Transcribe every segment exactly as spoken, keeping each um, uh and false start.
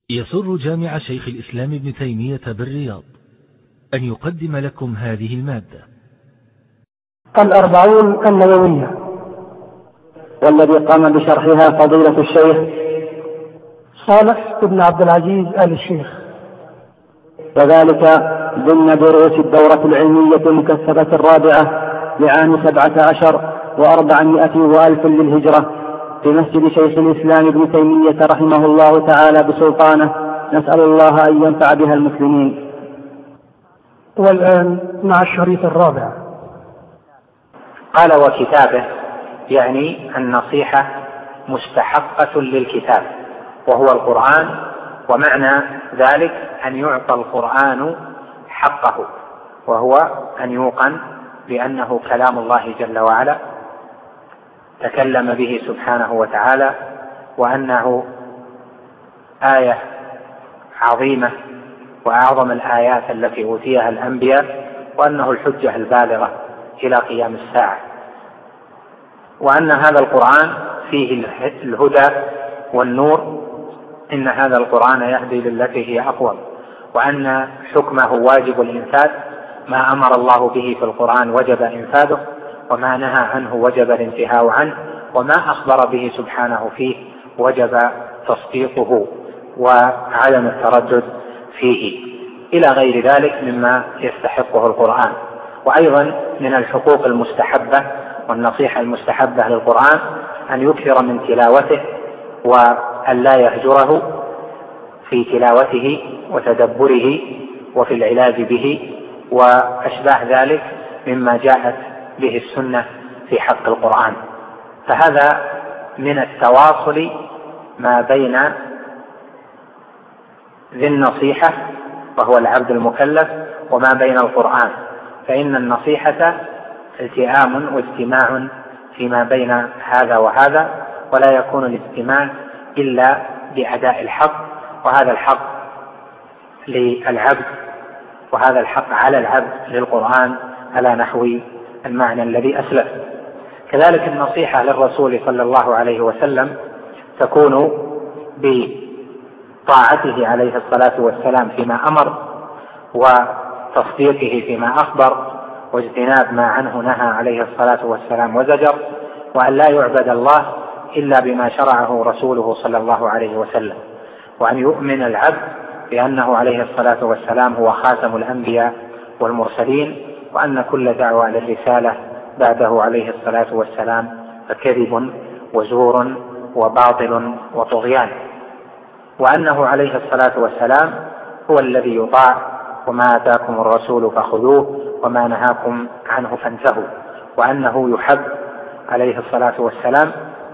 يسر جامع شيخ الإسلام ابن تيمية بالرياض أن يقدم لكم هذه المادة. الأربعون النووية، والذي قام بشرحها فضيلة الشيخ صالح بن عبد العزيز آل الشيخ، وذلك ضمن دروس الدورة العلمية المكثفة الرابعة لعام سبعة عشر وأربعمائة وألف للهجرة في مسجد شيخ الإسلام ابن تيمية رحمه الله تعالى بسلطانه، نسأل الله أن ينفع بها المسلمين. والآن مع الشريط الرابع. قال وكتابه، يعني النصيحة مستحقة للكتاب وهو القرآن، ومعنى ذلك أن يعطى القرآن حقه، وهو أن يوقن بأنه كلام الله جل وعلا تكلم به سبحانه وتعالى، وأنه آية عظيمة وأعظم الآيات التي أوتيها الأنبياء، وأنه الحجة البالغة إلى قيام الساعة، وأن هذا القرآن فيه الهدى والنور، إن هذا القرآن يهدي للتي هي أقوم، وأن حكمه واجب الإنفاذ، ما أمر الله به في القرآن وجب إنفاذه، وما نهى عنه وجب الانتهاء عنه، وما أخبر به سبحانه فيه وجب تصديقه وعدم التردد فيه، إلى غير ذلك مما يستحقه القرآن. وأيضا من الحقوق المستحبة والنصيحة المستحبة للقرآن أن يكثر من تلاوته، وأن لا يهجره في تلاوته وتدبره وفي العلاج به وأشباه ذلك مما جاءت به السنة في حق القرآن. فهذا من التواصل ما بين ذي النصيحة وهو العبد المكلف وما بين القرآن، فإن النصيحة التئام واجتماع فيما بين هذا وهذا، ولا يكون الاجتماع إلا بأداء الحق، وهذا الحق للعبد وهذا الحق على العبد للقرآن على نحو المعنى الذي أسلف. كذلك النصيحة للرسول صلى الله عليه وسلم تكون بطاعته عليه الصلاة والسلام فيما أمر، وتصديقه فيما أخبر، واجتناب ما عنه نهى عليه الصلاة والسلام وزجر، وأن لا يعبد الله إلا بما شرعه رسوله صلى الله عليه وسلم، وأن يؤمن العبد بأنه عليه الصلاة والسلام هو خاتم الأنبياء والمرسلين، وأن كل دعوة للرسالة بعده عليه الصلاة والسلام فكذب وزور وباطل وطغيان، وأنه عليه الصلاة والسلام هو الذي يطاع، وما آتاكم الرسول فخذوه وما نهاكم عنه فانتهوا، وأنه يحب عليه الصلاة والسلام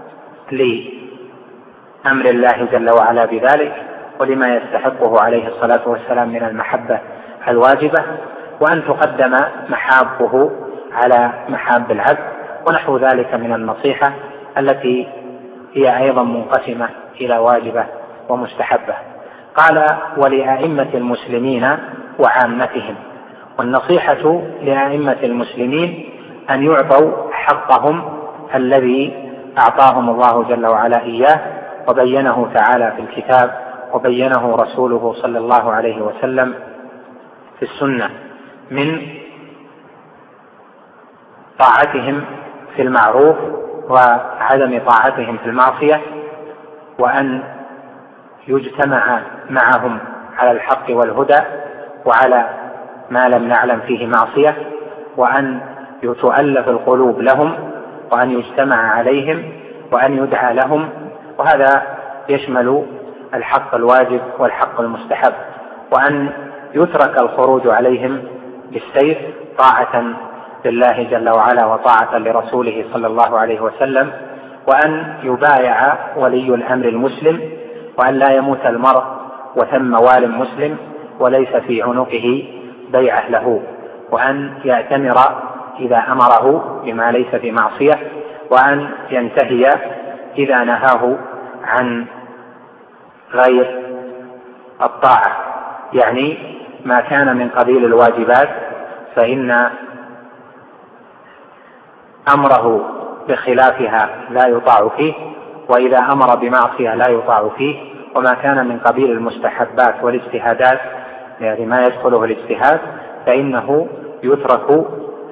لأمر الله جل وعلا بذلك، ولما يستحقه عليه الصلاة والسلام من المحبة الواجبة، وأن تقدم محابه على محاب العبد، ونحو ذلك من النصيحة التي هي أيضا منقسمة إلى واجبة ومستحبة. قال ولأئمة المسلمين وعامتهم، والنصيحة لأئمة المسلمين أن يعطوا حقهم الذي أعطاهم الله جل وعلا إياه، وبينه تعالى في الكتاب، وبينه رسوله صلى الله عليه وسلم في السنة، من طاعتهم في المعروف وعدم طاعتهم في المعصية، وأن يجتمع معهم على الحق والهدى وعلى ما لم نعلم فيه معصية، وأن يتؤلف القلوب لهم، وأن يجتمع عليهم، وأن يدعى لهم، وهذا يشمل الحق الواجب والحق المستحب، وأن يترك الخروج عليهم بالسيف طاعة لله جل وعلا وطاعة لرسوله صلى الله عليه وسلم، وأن يبايع ولي الأمر المسلم، وأن لا يموت المرء وثم وال مسلم وليس في عنقه بيعة له، وأن يأتمر إذا أمره بما ليس في معصية، وأن ينتهي إذا نهاه عن غير الطاعة، يعني ما كان من قبيل الواجبات فإن أمره بخلافها لا يطاع فيه، وإذا أمر بمعصية لا يطاع فيه، وما كان من قبيل المستحبات والاجتهادات يعني ما يدخله الاجتهاد فإنه يترك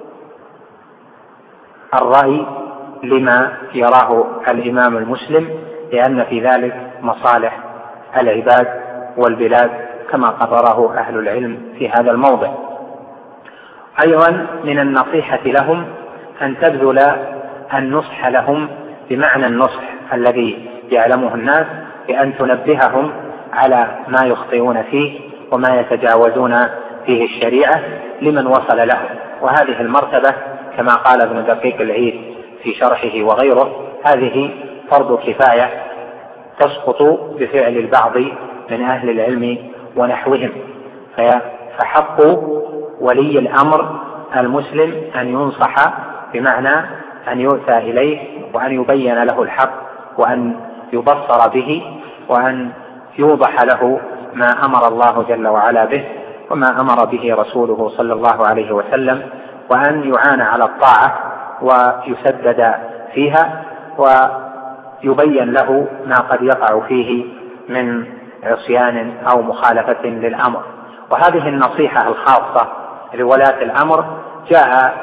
الرأي لما يراه الإمام المسلم، لأن في ذلك مصالح العباد والبلاد كما قرره أهل العلم في هذا الموضع. أيضا من النصيحة لهم أن تبذل النصح لهم بمعنى النصح الذي يعلمه الناس، بأن تنبههم على ما يخطئون فيه وما يتجاوزون فيه الشريعة لمن وصل لهم. وهذه المرتبة كما قال ابن دقيق العيد في شرحه وغيره هذه فرض كفاية تسقط بفعل البعض من أهل العلم ونحوهم. فحق ولي الأمر المسلم أن ينصح بمعنى أن يؤتى إليه وأن يبين له الحق وأن يبصر به وأن يوضح له ما أمر الله جل وعلا به وما أمر به رسوله صلى الله عليه وسلم، وأن يعان على الطاعة ويسدد فيها ويبين له ما قد يقع فيه من عصيان أو مخالفة للأمر. وهذه النصيحة الخاصة لولاة الأمر جاء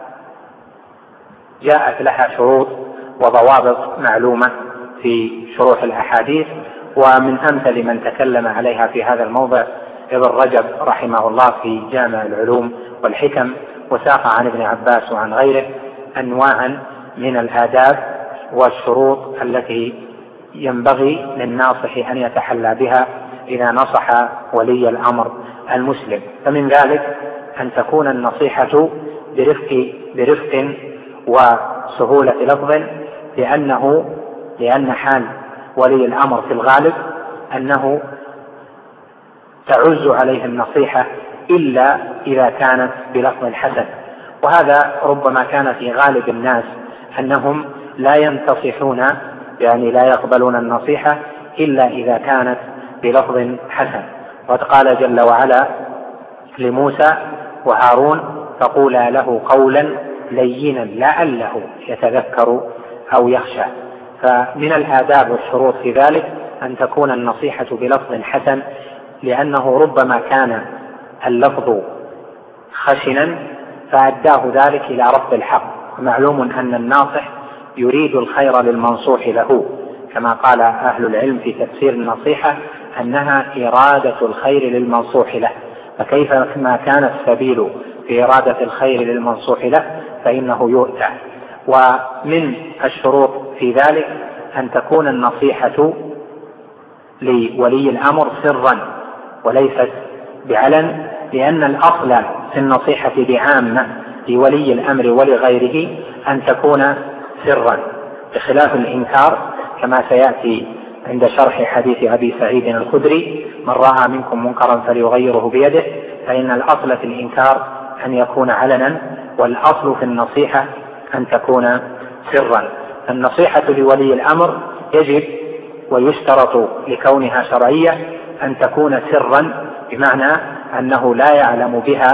جاءت لها شروط وضوابط معلومة في شروح الأحاديث، ومن أمثل من تكلم عليها في هذا الموضع ابن رجب رحمه الله في جامع العلوم والحكم، وساق عن ابن عباس وعن غيره أنواعا من الآداب والشروط التي ينبغي للناصح أن يتحلى بها إذا نصح ولي الأمر المسلم. فمن ذلك أن تكون النصيحة برفق, برفق وسهولة لفظ، لأنه لأن حال ولي الأمر في الغالب أنه تعز عليه النصيحة إلا إذا كانت بلفظ حسن، وهذا ربما كان في غالب الناس أنهم لا ينتصحون يعني لا يقبلون النصيحة إلا إذا كانت بلفظ حسن. وقد قال جل وعلا لموسى وهارون فقولا له قولا لينا لعله يتذكر أو يخشى. فمن الآداب والشروط في ذلك أن تكون النصيحة بلفظ حسن، لأنه ربما كان اللفظ خشنا فأداه ذلك إلى رفض الحق. ومعلوم أن الناصح يريد الخير للمنصوح له، كما قال أهل العلم في تفسير النصيحة أنها إرادة الخير للمنصوح له، فكيف ما كان السبيل في إرادة الخير للمنصوح له فإنه يؤتى. ومن الشروط في ذلك أن تكون النصيحة لولي الأمر سرا وليست بعلن، لأن الأصل في النصيحة بعامة لولي الأمر ولغيره أن تكون سرا، بخلاف الإنكار كما سيأتي عند شرح حديث أبي سعيد الخدري من رأى منكم منكرا فليغيره بيده، فإن الأصل في الإنكار أن يكون علنا، والأصل في النصيحة أن تكون سرا. النصيحة لولي الأمر يجب ويشترط لكونها شرعية أن تكون سرا، بمعنى أنه لا يعلم بها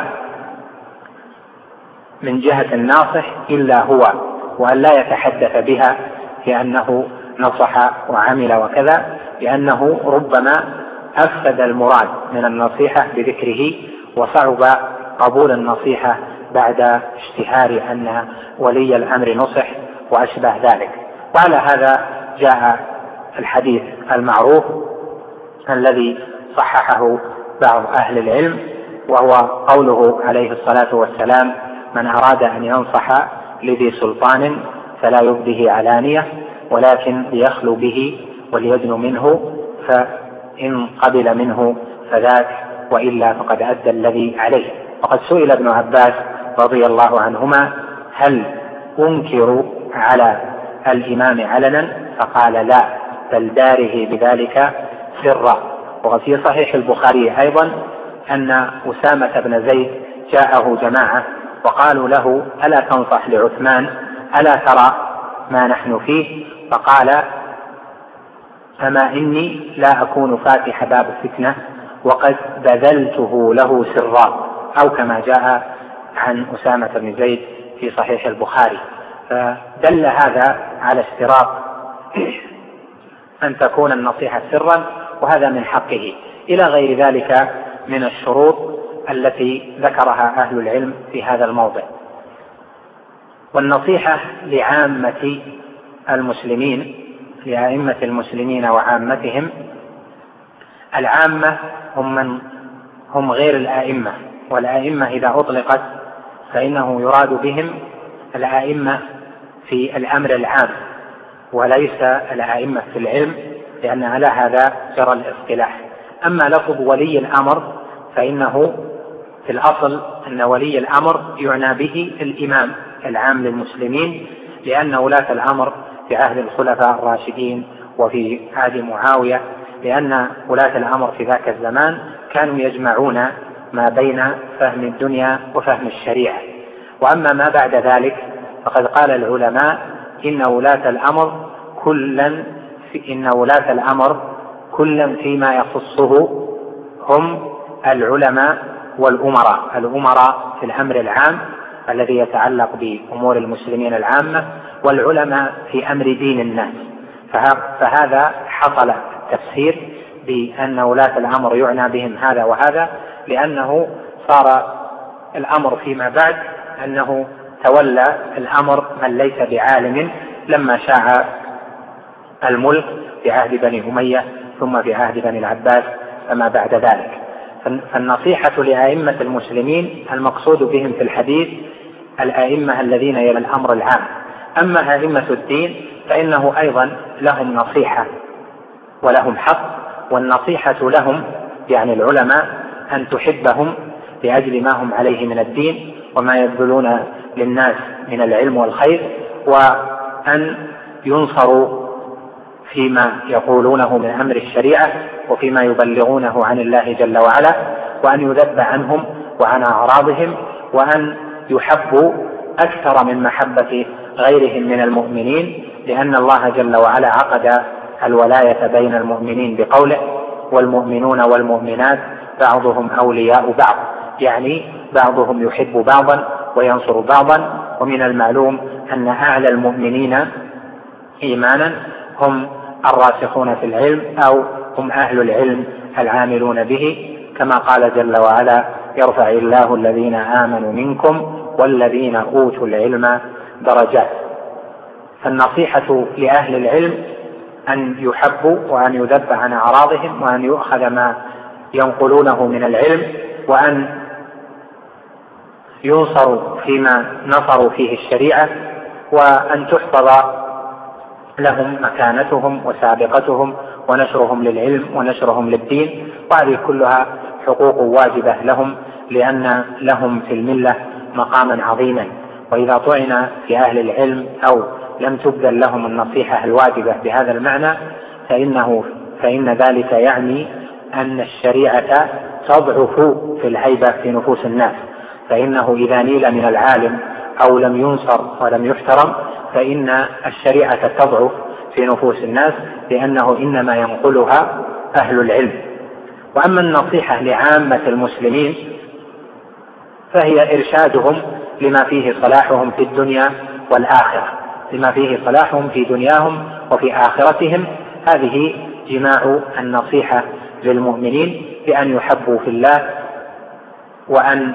من جهة الناصح إلا هو، وأن لا يتحدث بها لأنه نصح وعمل وكذا، لأنه ربما أفسد المراد من النصيحة بذكره وصعب قبول النصيحة بعد اشتهار أن ولي الأمر نصح وأشبه ذلك. وعلى هذا جاء الحديث المعروف الذي صححه بعض أهل العلم، وهو قوله عليه الصلاة والسلام من أراد أن ينصح لذي سلطان فلا يبده علانية ولكن ليخلو به وليدن منه، فإن قبل منه فذاك وإلا فقد أدى الذي عليه. وقد سئل ابن عباس رضي الله عنهما هل أنكر على الإمام علنا؟ فقال لا، بل داره بذلك سرا. وفي صحيح البخاري أيضا أن أسامة بن زيد جاءه جماعة وقالوا له ألا تنصح لعثمان، ألا ترى ما نحن فيه؟ فقال أما إني لا أكون فاتح باب الفتنة وقد بذلته له سرا، أو كما جاء عن أسامة بن زيد في صحيح البخاري. فدل هذا على اشتراط أن تكون النصيحة سرا، وهذا من حقه، إلى غير ذلك من الشروط التي ذكرها أهل العلم في هذا الموضع. والنصيحة لعامة المسلمين، لأئمة المسلمين وعامتهم. العامة هم من هم غير الآئمة، والآئمة إذا أطلقت فإنه يراد بهم الآئمة في الأمر العام وليس الآئمة في العلم، لأن على هذا جرى الاصطلاح. أما لفظ ولي الأمر فإنه في الأصل أن ولي الأمر يعنى به الإمام العام للمسلمين، لأن ولاة الأمر في عهد الخلفاء الراشدين وفي عهد معاوية، لأن ولاة الأمر في ذاك الزمان كانوا يجمعون ما بين فهم الدنيا وفهم الشريعة. وأما ما بعد ذلك فقد قال العلماء إن ولاة الأمر كلا في إن ولاة الأمر كلا فيما يخصه هم العلماء والأمراء، الأمراء في الأمر العام الذي يتعلق بأمور المسلمين العامة، والعلماء في أمر دين الناس. فهذا حصل التفسير بأن ولاة الأمر يعنى بهم هذا وهذا، لأنه صار الأمر فيما بعد أنه تولى الأمر من ليس بعالم لما شاع الملك في عهد بني أمية ثم في عهد بني العباس فما بعد ذلك. فالنصيحة لأئمة المسلمين المقصود بهم في الحديث الأئمة الذين يلي الأمر العام. أما أئمة الدين فإنه أيضا لهم نصيحة ولهم حق، والنصيحة لهم يعني العلماء أن تحبهم لأجل ما هم عليه من الدين وما يبذلون للناس من العلم والخير، وأن ينصروا فيما يقولونه من أمر الشريعة وفيما يبلغونه عن الله جل وعلا، وأن يذب عنهم وعن أعراضهم، وأن يحبوا أكثر من محبة غيرهم من المؤمنين، لأن الله جل وعلا عقد الولاية بين المؤمنين بقوله والمؤمنون والمؤمنات بعضهم أولياء بعض، يعني بعضهم يحب بعضا وينصر بعضا. ومن المعلوم أن أعلى المؤمنين إيمانا هم الراسخون في العلم أو هم أهل العلم العاملون به، كما قال جل وعلا يرفع الله الذين آمنوا منكم والذين أوتوا العلم درجات. فالنصيحة لأهل العلم أن يحبوا وأن يذب عن أعراضهم وأن يؤخذ ما ينقلونه من العلم، وأن ينصروا فيما نصروا فيه الشريعة، وأن تحفظ لهم مكانتهم وسابقتهم ونشرهم للعلم ونشرهم للدين. وهذه كلها حقوق واجبة لهم، لأن لهم في الملة مقاما عظيما، وإذا طعن في أهل العلم أو لم تبذل لهم النصيحة الواجبة بهذا المعنى فإنه فإن ذلك يعني أن الشريعة تضعف في الهيبة في نفوس الناس، فإنه إذا نيل من العالم أو لم ينصر ولم يحترم فإن الشريعة تضعف في نفوس الناس، لأنه إنما ينقلها أهل العلم. وأما النصيحة لعامة المسلمين فهي إرشادهم لما فيه صلاحهم في الدنيا والآخرة، لما فيه صلاحهم في دنياهم وفي آخرتهم. هذه جماع النصيحة للمؤمنين بأن يحبوا في الله، وأن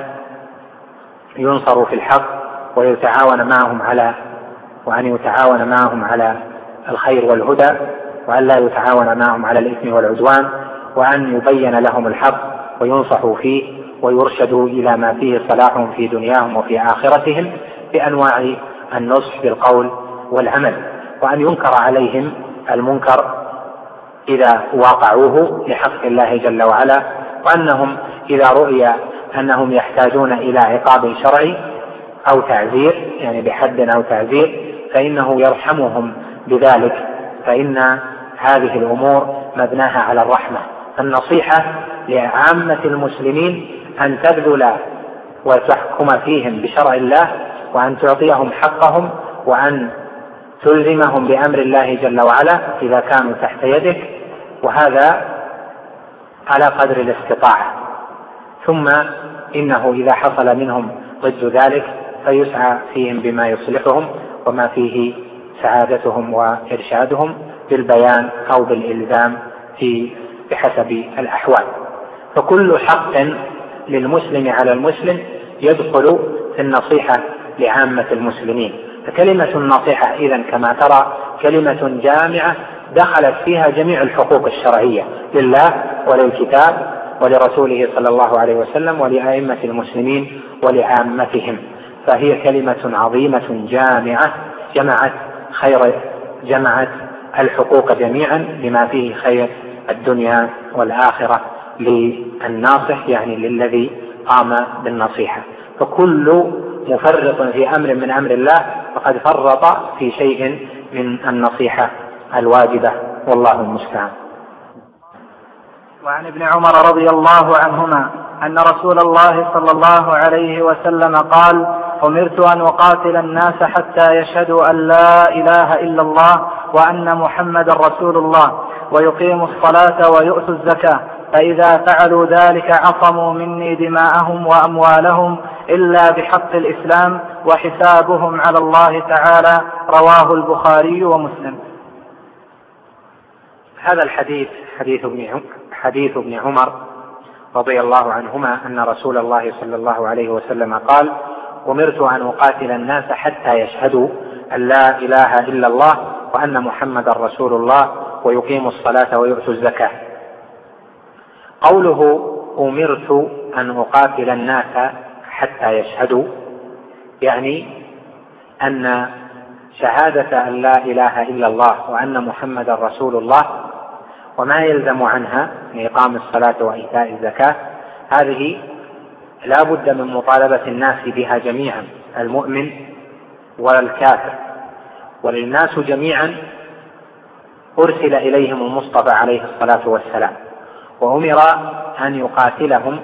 ينصروا في الحق، ويتعاون معهم على وأن يتعاون معهم على الخير والهدى، وأن لا يتعاون معهم على الإثم والعدوان، وأن يبين لهم الحق وينصحوا فيه ويرشدوا إلى ما فيه صلاحهم في دنياهم وفي آخرتهم بأنواع النصح بالقول والعمل، وأن ينكر عليهم المنكر إذا واقعوه لحق الله جل وعلا، وأنهم إذا رؤي أنهم يحتاجون إلى عقاب شرعي أو تعزير يعني بحد أو تعزير فإنه يرحمهم بذلك، فإن هذه الأمور مبناها على الرحمة. النصيحة لعامة المسلمين أن تبذل وتحكم فيهم بشرع الله، وأن تعطيهم حقهم، وأن تلزمهم بأمر الله جل وعلا إذا كانوا تحت يدك، وهذا على قدر الاستطاعة. ثم إنه إذا حصل منهم ضد ذلك فيسعى فيهم بما يصلحهم وما فيه سعادتهم وإرشادهم بالبيان أو بالإلزام في بحسب الأحوال. فكل حق للمسلم على المسلم يدخل في النصيحة لعامة المسلمين. فكلمة النصيحة إذن كما ترى كلمة جامعة دخلت فيها جميع الحقوق الشرعية لله وللكتاب ولرسوله صلى الله عليه وسلم ولأئمة المسلمين ولعامتهم. فهي كلمة عظيمة جامعة جمعت خير جمعت الحقوق جميعا بما فيه خير الدنيا والآخرة للناصح، يعني للذي قام بالنصيحة. فكل مفرط في أمر من أمر الله فقد فرط في شيء من النصيحة الواجبة، والله المستعان. وعن ابن عمر رضي الله عنهما أن رسول الله صلى الله عليه وسلم قال: أمرت أن أقاتل الناس حتى يشهدوا أن لا إله إلا الله وأن محمدا رسول الله ويقيموا الصلاة ويؤتوا الزكاة، فإذا فعلوا ذلك عصموا مني دماءهم وأموالهم إلا بحق الإسلام وحسابهم على الله تعالى. رواه البخاري ومسلم. هذا الحديث حديث ابن حديث ابن عمر رضي الله عنهما أن رسول الله صلى الله عليه وسلم قال: أمرت أن أقاتل الناس حتى يشهدوا أن لا إله إلا الله وأن محمدا رسول الله ويقيموا الصلاة ويؤتوا الزكاة. قوله أمرت أن أقاتل الناس حتى يشهدوا يعني أن شهادة أن لا إله إلا الله وأن محمدا رسول الله وما يلزم عنها من إقام الصلاة وإيتاء الزكاة هذه لا بد من مطالبة الناس بها جميعا، المؤمن والكافر، وللناس جميعا أرسل إليهم المصطفى عليه الصلاة والسلام، وأمر أن يقاتلهم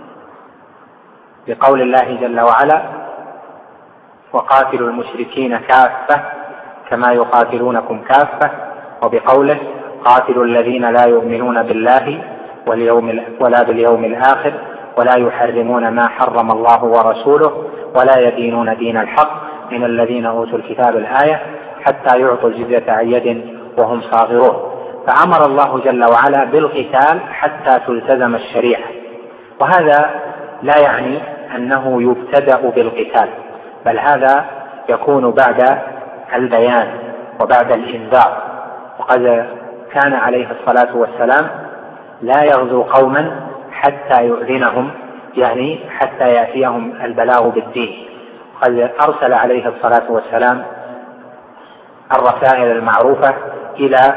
بقول الله جل وعلا: وقاتلوا المشركين كافة كما يقاتلونكم كافة، وبقوله: قاتلوا الذين لا يؤمنون بالله واليوم ولا باليوم الآخر ولا يحرمون ما حرم الله ورسوله ولا يدينون دين الحق من الذين أوتوا الكتاب الآية حتى يعطوا الجزية عن يد وهم صاغرون. فأمر الله جل وعلا بالقتال حتى تلتزم الشريعة، وهذا لا يعني أنه يبتدأ بالقتال، بل هذا يكون بعد البيان وبعد الإنذار. وقد كان عليه الصلاة والسلام لا يغزو قوما حتى يؤذنهم، يعني حتى يأتيهم البلاغ بالدين. قد أرسل عليه الصلاة والسلام الرسائل المعروفة إلى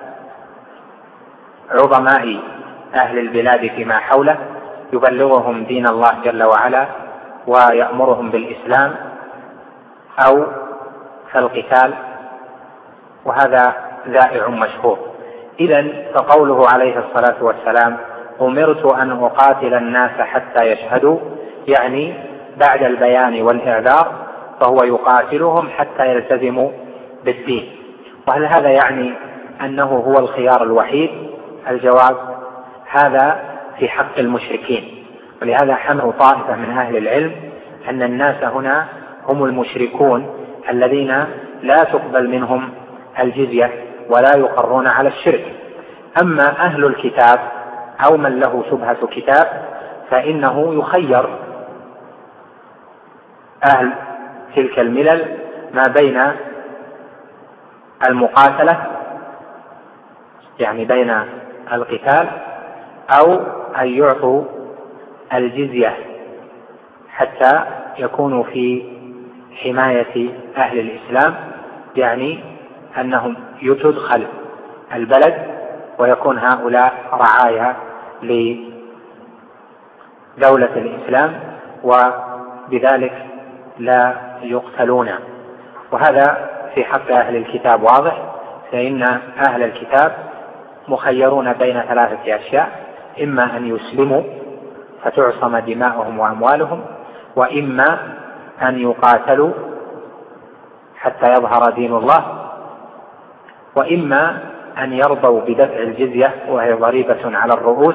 عظماء أهل البلاد فيما حوله يبلغهم دين الله جل وعلا ويأمرهم بالإسلام أو كالقتال، وهذا ذائع مشهور. إذن فقوله عليه الصلاة والسلام: أمرت أن أقاتل الناس حتى يشهدوا يعني بعد البيان والإعذار فهو يقاتلهم حتى يلتزموا بالدين. وهل هذا يعني أنه هو الخيار الوحيد؟ الجواب: هذا في حق المشركين، ولهذا حمل طائفة من أهل العلم أن الناس هنا هم المشركون الذين لا تقبل منهم الجزية ولا يقرون على الشرك. أما أهل الكتاب أو من له شبهة كتاب فإنه يخير أهل تلك الملل ما بين المقاتلة يعني بين القتال أو أن يعطوا الجزية حتى يكونوا في حماية أهل الإسلام، يعني أنهم يدخل البلد ويكون هؤلاء رعايا لدولة الإسلام وبذلك لا يقتلون. وهذا في حق أهل الكتاب واضح، فإن أهل الكتاب مخيرون بين ثلاثة أشياء: إما أن يسلموا فتعصم دماؤهم وأموالهم، وإما أن يقاتلوا حتى يظهر دين الله، وإما أن يرضوا بدفع الجزية وهي ضريبة على الرؤوس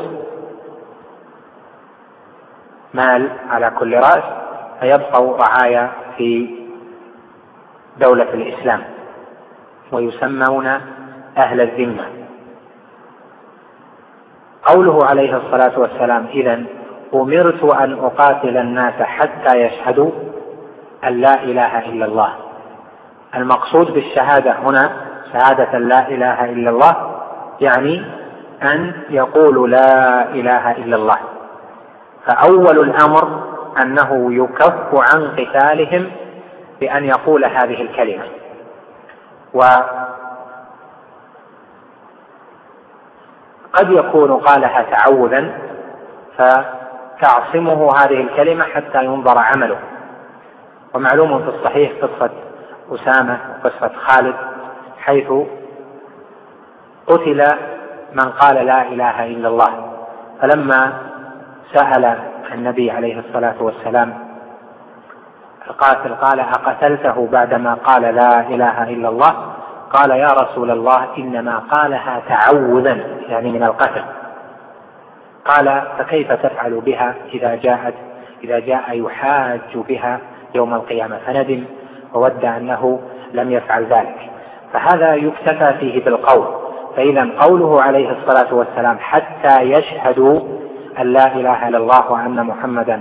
مال على كل رأس فيبقوا رعايا في دولة الإسلام ويسمون أهل الذمة. قوله عليه الصلاة والسلام إذن أمرت أن أقاتل الناس حتى يشهدوا أن لا إله إلا الله، المقصود بالشهادة هنا شهادة لا إله إلا الله يعني أن يقولوا لا إله إلا الله. فأول الأمر أنه يكف عن قتالهم بأن يقول هذه الكلمة، وقد يكون قالها تعوذا فتعصمه هذه الكلمة حتى ينظر عمله. ومعلوم في الصحيح قصة أسامة وقصة خالد حيث قتل من قال لا إله إلا الله، فلما سأل النبي عليه الصلاة والسلام القاتل قال أقتلته بعدما قال لا إله إلا الله؟ قال يا رسول الله إنما قالها تعوذا يعني من القتل. قال فكيف تفعل بها إذا جاءت إذا جاء يحاج بها يوم القيامة؟ فندم وود أنه لم يفعل ذلك. فهذا يكتفى فيه بالقول. فإذا قوله عليه الصلاة والسلام حتى يشهدوا أن لا إله إلا الله وأن محمدا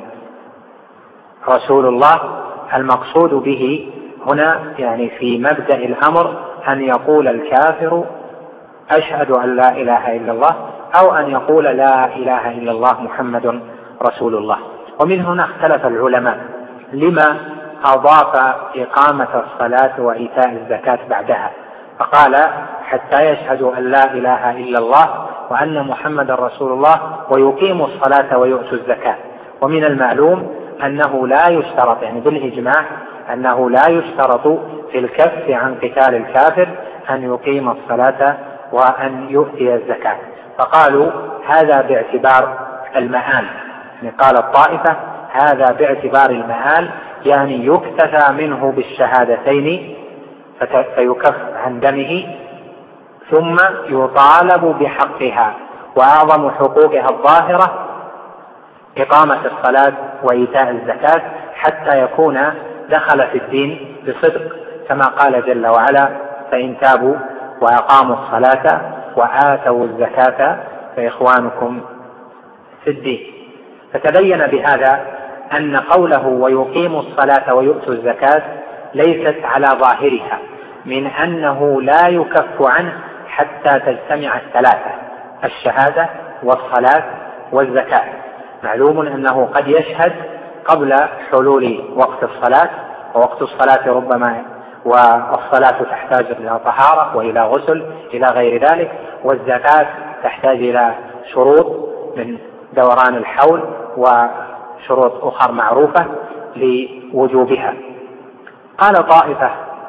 رسول الله، المقصود به هنا يعني في مبدأ الأمر أن يقول الكافر أشهد أن لا إله إلا الله، أو أن يقول لا إله إلا الله محمد رسول الله. ومن هنا اختلف العلماء لما أضاف إقامة الصلاة وإيتاء الزكاة بعدها، فقال حتى يشهدوا أن لا إله إلا الله وأن محمد رسول الله ويقيموا الصلاة ويؤتوا الزكاة. ومن المعلوم أنه لا يشترط يعني بالإجماع أنه لا يشترط في الكف عن قتال الكافر أن يقيم الصلاة وأن يؤتي الزكاة، فقالوا هذا باعتبار المآل. يعني قال الطائفة هذا باعتبار المآل يعني يكتفى منه بالشهادتين فيكف عن دمه ثم يطالب بحقها، وأعظم حقوقها الظاهرة إقامة الصلاة وإيتاء الزكاة حتى يكون دخل في الدين بصدق، كما قال جل وعلا فإن تابوا وأقاموا الصلاة وآتوا الزكاة فإخوانكم في الدين. فتبين بهذا أن قوله ويقيموا الصلاة ويؤتوا الزكاة ليست على ظاهرها من أنه لا يكف عنه حتى تجتمع الثلاثة الشهادة والصلاة والزكاة. معلوم أنه قد يشهد قبل حلول وقت الصلاة، ووقت الصلاة ربما والصلاة تحتاج إلى طهارة وإلى غسل إلى غير ذلك، والزكاة تحتاج إلى شروط من دوران الحول وشروط أخرى معروفة لوجوبها. قال طائفة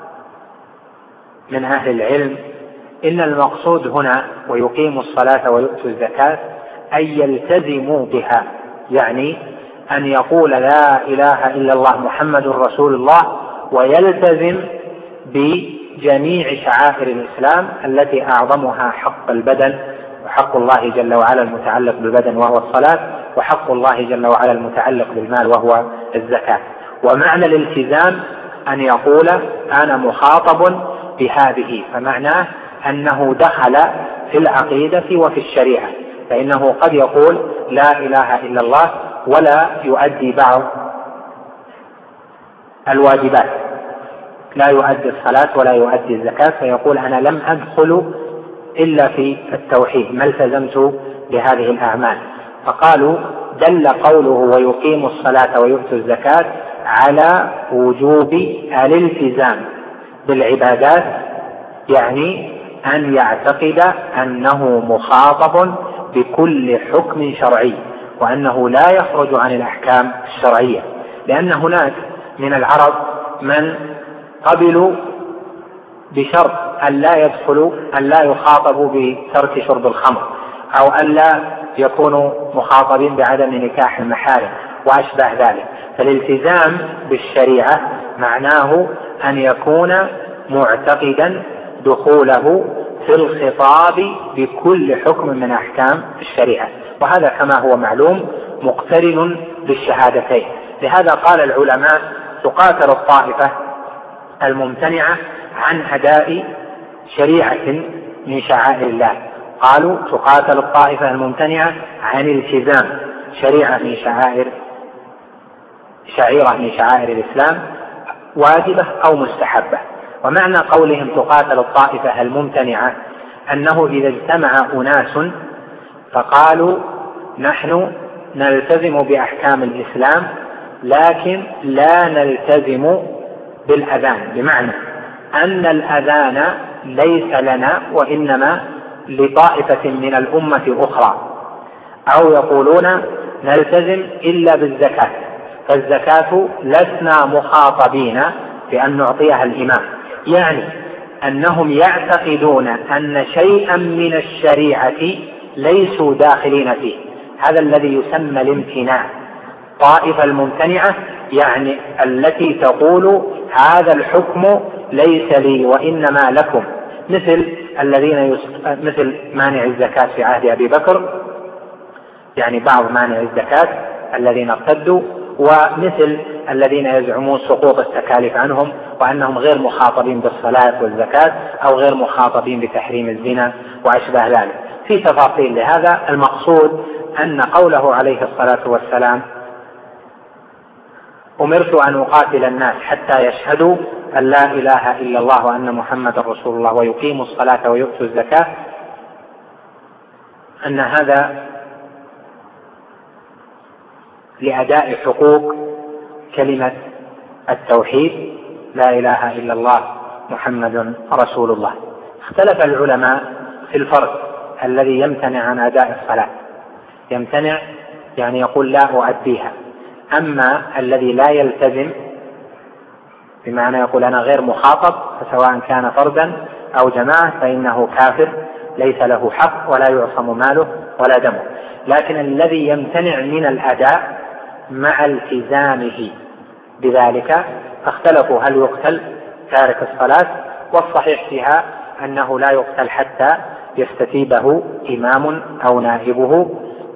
من أهل العلم إن المقصود هنا ويقيموا الصلاة ويؤتوا الزكاة أن يلتزموا بها، يعني أن يقول لا إله إلا الله محمد رسول الله ويلتزم بجميع شعائر الإسلام التي أعظمها حق البدن وحق الله جل وعلا المتعلق بالبدن وهو الصلاة، وحق الله جل وعلا المتعلق بالمال وهو الزكاة. ومعنى الالتزام أن يقول أنا مخاطب بهذه، فمعناه أنه دخل في العقيدة وفي الشريعة، فإنه قد يقول لا إله إلا الله ولا يؤدي بعض الواجبات، لا يؤدي الصلاة ولا يؤدي الزكاة، فيقول أنا لم أدخل إلا في التوحيد ما التزمت بهذه الأعمال. فقالوا دل قوله ويقيم الصلاة ويؤتوا الزكاة على وجوب الالتزام بالعبادات، يعني أن يعتقد أنه مخاطب بكل حكم شرعي وأنه لا يخرج عن الأحكام الشرعية. لأن هناك من العرب من قبلوا بشرط أن لا يدخلوا أن لا يخاطبوا بترك شرب الخمر، أو أن لا يكونوا مخاطبين بعدم نكاح المحارم وأشبه ذلك. فالالتزام بالشريعة معناه أن يكون معتقدا دخوله في الخطاب بكل حكم من أحكام الشريعة، وهذا كما هو معلوم مقترن بالشهادتين. لهذا قال العلماء تقاتل الطائفة الممتنعة عن أداء شريعة من شعائر الله، قالوا تقاتل الطائفة الممتنعة عن التزام شريعة من شعائر شعيرة من شعائر الإسلام واجبة أو مستحبة. ومعنى قولهم تقاتل الطائفة الممتنعة أنه إذا اجتمع أناس فقالوا نحن نلتزم بأحكام الإسلام لكن لا نلتزم بالأذان، بمعنى أن الأذان ليس لنا وإنما لطائفة من الأمة أخرى، أو يقولون نلتزم إلا بالزكاة، فالزكاة لسنا مخاطبين بأن نعطيها الإمام، يعني أنهم يعتقدون أن شيئا من الشريعة ليسوا داخلين فيه. هذا الذي يسمى الامتناع. طائفة الممتنعة يعني التي تقول هذا الحكم ليس لي وإنما لكم، مثل الذين يس... مثل مانع الزكاة في عهد أبي بكر، يعني بعض مانع الزكاة الذين ارتدوا، ومثل الذين يزعمون سقوط التكاليف عنهم وأنهم غير مخاطبين بالصلاة والزكاة أو غير مخاطبين بتحريم الزنا وأشبه ذلك. في تفاصيل لهذا. المقصود أن قوله عليه الصلاة والسلام أمرت أن أقاتل الناس حتى يشهدوا أن لا إله إلا الله وأن محمد رسول الله ويقيموا الصلاة ويؤتوا الزكاة، أن هذا لأداء حقوق كلمة التوحيد لا إله إلا الله محمد رسول الله. اختلف العلماء في الفرد الذي يمتنع عن أداء الصلاة، يمتنع يعني يقول لا أؤديها، أما الذي لا يلتزم بمعنى يقول أنا غير مخاطب فسواء كان فردا أو جماعة فإنه كافر ليس له حق ولا يعصم ماله ولا دمه. لكن الذي يمتنع من الأداء مع التزامه بذلك فاختلفوا هل يقتل تارك الصلاة، والصحيح فيها أنه لا يقتل حتى يستتيبه إمام أو نائبه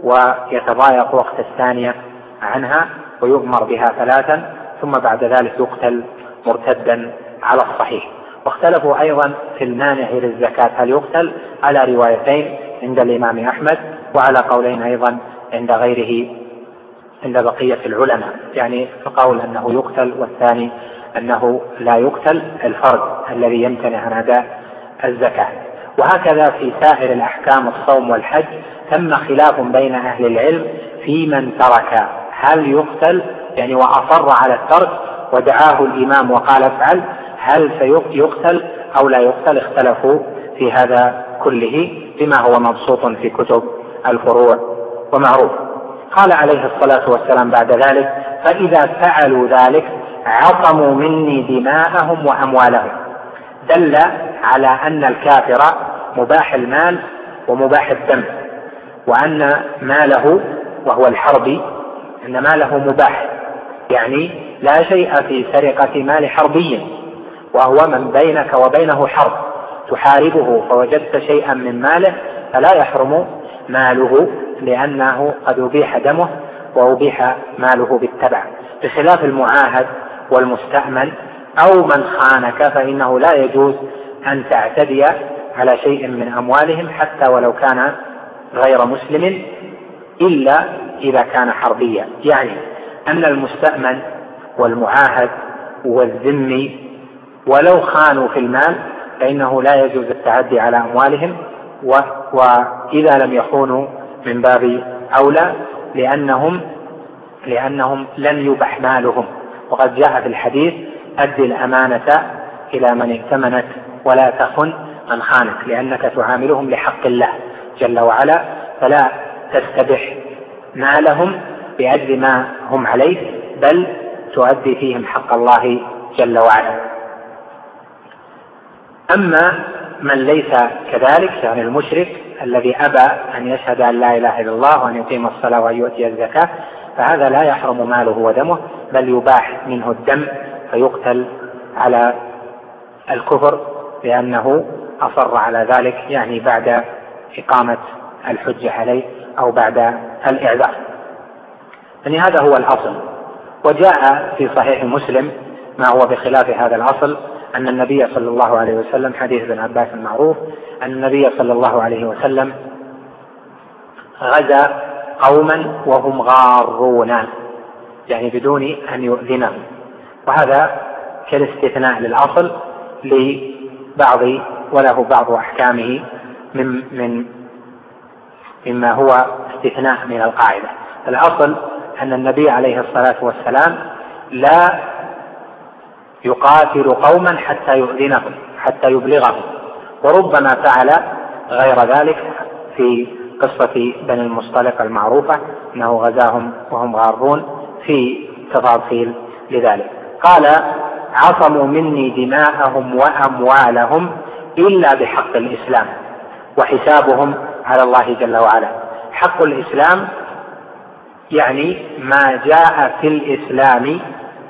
ويتضايق وقت الثانية عنها ويؤمر بها ثلاثا ثم بعد ذلك يقتل مرتدا على الصحيح. واختلفوا أيضا في المانع للزكاة هل يقتل، على روايتين عند الإمام أحمد وعلى قولين أيضا عند غيره عند بقية العلماء، يعني فقول أنه يقتل والثاني أنه لا يقتل الفرد الذي يمتنع عن أداء الزكاة. وهكذا في سائر الأحكام الصوم والحج تم خلاف بين أهل العلم في من ترك هل يقتل يعني وأصر على الترك ودعاه الإمام وقال افعل هل سيقتل أو لا يقتل. اختلفوا في هذا كله بما هو مبسوط في كتب الفروع ومعروف. قال عليه الصلاة والسلام بعد ذلك فإذا فعلوا ذلك عصموا مني دماءهم وأموالهم، دل على أن الكافر مباح المال ومباح الدم، وأن ماله وهو الحربي أن ماله مباح، يعني لا شيء في سرقة مال حربي وهو من بينك وبينه حرب تحاربه فوجدت شيئا من ماله فلا يحرم ماله لأنه قد أبيح دمه وأبيح ماله بالتبع، بخلاف المعاهد والمستأمن أو من خانك فإنه لا يجوز أن تعتدي على شيء من أموالهم حتى ولو كان غير مسلم إلا إذا كان حربيا. يعني أن المستأمن والمعاهد والذمي ولو خانوا في المال فإنه لا يجوز التعدي على أموالهم، وإذا لم يخونوا من باب أولى لأنهم لأنهم لن يبح مالهم. وقد جاء في الحديث أدي الأمانة إلى من ائتمنك ولا تخن من خانك، لأنك تعاملهم لحق الله جل وعلا فلا تستبح مالهم بأجل ما هم عليه بل تؤدي فيهم حق الله جل وعلا. أما من ليس كذلك يعني المشرك الذي أبى أن يشهد أن لا إله إلا الله وأن يقيم الصلاة وأن يؤتي الزكاة فهذا لا يحرم ماله ودمه بل يباح منه الدم فيقتل على الكفر لأنه أصر على ذلك، يعني بعد إقامة الحجة عليه أو بعد الإعذار. يعني هذا هو الأصل. وجاء في صحيح مسلم ما هو بخلاف هذا الأصل أن النبي صلى الله عليه وسلم، حديث ابن عباس المعروف، أن النبي صلى الله عليه وسلم غزا قوما وهم غارون، يعني بدون أن يؤذنهم، وهذا كالاستثناء للأصل لبعض وله بعض أحكامه من من مما هو استثناء من القاعدة. الأصل أن النبي عليه الصلاة والسلام لا يقاتل قوما حتى يؤذنهم حتى يبلغهم، وربما فعل غير ذلك في قصة بني المصطلق المعروفة أنه غزاهم وهم غارون في تفاصيل لذلك. قال: عصموا مني دماءهم وأموالهم إلا بحق الإسلام وحسابهم على الله جل وعلا. حق الإسلام يعني ما جاء في الإسلام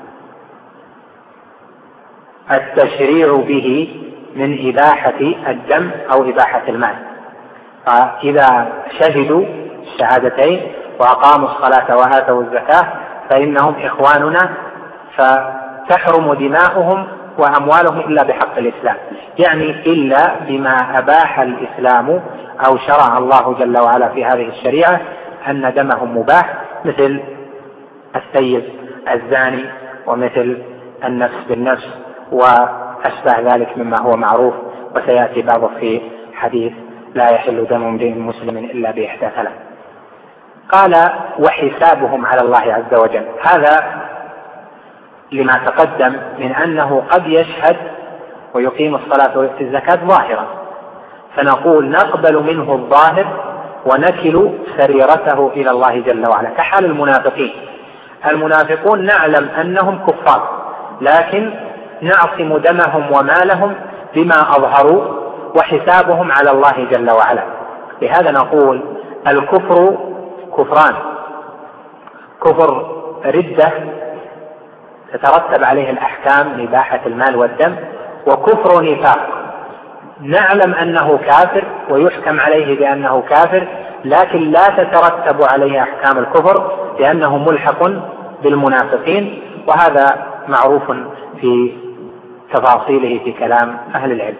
التشريع به من إباحة الدم أو إباحة المال. فإذا شهدوا الشهادتين وأقاموا الصلاة وآتوا الزكاة فإنهم إخواننا، فتحرم دماؤهم وأموالهم إلا بحق الإسلام، يعني إلا بما أباح الإسلام أو شرع الله جل وعلا في هذه الشريعة أن دمهم مباح، مثل السيب الزاني ومثل النفس بالنفس وأشبه ذلك مما هو معروف، وسيأتي بعضه في حديث لا يحل دم امرئ مسلم إلا بإحدى ثلاث. قال: وحسابهم على الله عز وجل. هذا لما تقدم من أنه قد يشهد ويقيم الصلاة ويؤتي الزكاة ظاهرا، فنقول نقبل منه الظاهر ونكل سريرته إلى الله جل وعلا، كحال المنافقين. المنافقون نعلم أنهم كفار، لكن نعصم دمهم ومالهم بما أظهروا، وحسابهم على الله جل وعلا. لهذا نقول الكفر كفران: كفر ردة تترتب عليه الأحكام لإباحة المال والدم، وكفر نفاق نعلم أنه كافر ويحكم عليه بأنه كافر، لكن لا تترتب عليه أحكام الكفر لأنه ملحق بالمنافقين، وهذا معروف في تفاصيله في كلام أهل العلم.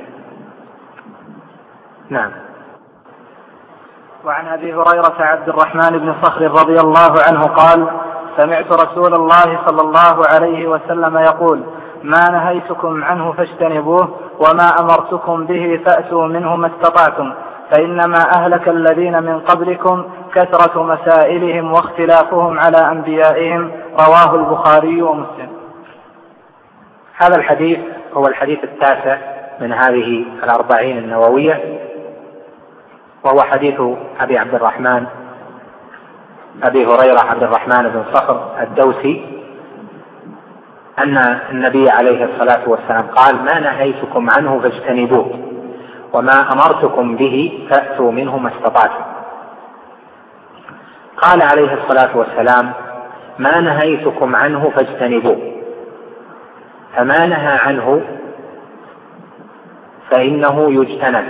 نعم. وعن أبي هريرة عبد الرحمن بن صخر رضي الله عنه قال: سمعت رسول الله صلى الله عليه وسلم يقول: ما نهيتكم عنه فاجتنبوه، وما أمرتكم به فأتوا منه ما استطعتم، فإنما أهلك الذين من قبلكم كثرة مسائلهم واختلافهم على أنبيائهم. رواه البخاري ومسلم. هذا الحديث هو الحديث التاسع من هذه الأربعين النووية، وهو حديث أبي عبد الرحمن أبي هريرة عبد الرحمن بن صخر الدوسي أن النبي عليه الصلاة والسلام قال: ما نهيتكم عنه فاجتنبوه، وما أمرتكم به فأتوا منه ما استطعتم. قال عليه الصلاة والسلام: ما نهيتكم عنه فاجتنبوه، فما نهى عنه فإنه يجتنب،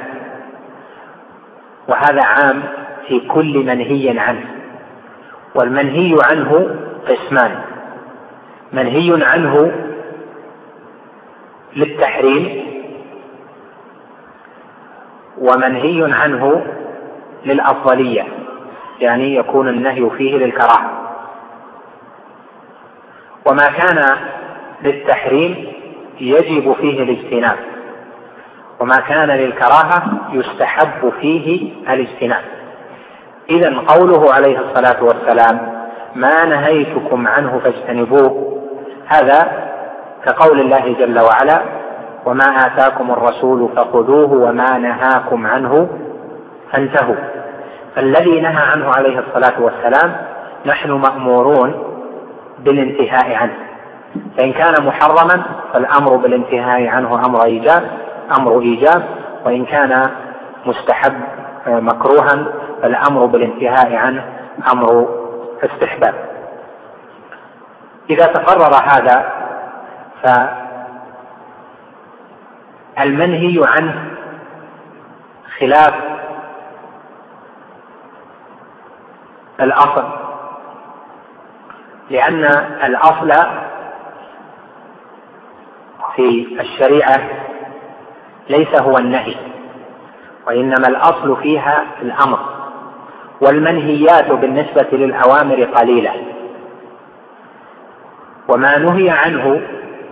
وهذا عام في كل منهي عنه. والمنهي عنه قسمان: منهي عنه للتحريم، ومنهي عنه للأفضلية، يعني يكون النهي فيه للكراهة. وما كان للتحريم يجب فيه الاجتناب، وما كان للكراهة يستحب فيه الاجتناب. إذن قوله عليه الصلاة والسلام: ما نهيتكم عنه فاجتنبوه، هذا كقول الله جل وعلا: وما آتاكم الرسول فخذوه وما نهاكم عنه فانتهوا. فالذي نهى عنه عليه الصلاة والسلام نحن مأمورون بالانتهاء عنه، فإن كان محرما فالأمر بالانتهاء عنه أمر إيجاب أمر إيجاب وإن كان مستحب مكروها فالأمر بالانتهاء عنه أمر استحباب. إذا تقرر هذا فالمنهي عنه خلاف الأصل، لأن الأصل في الشريعة ليس هو النهي، وإنما الأصل فيها الأمر، والمنهيات بالنسبة للأوامر قليلة، وما نهي عنه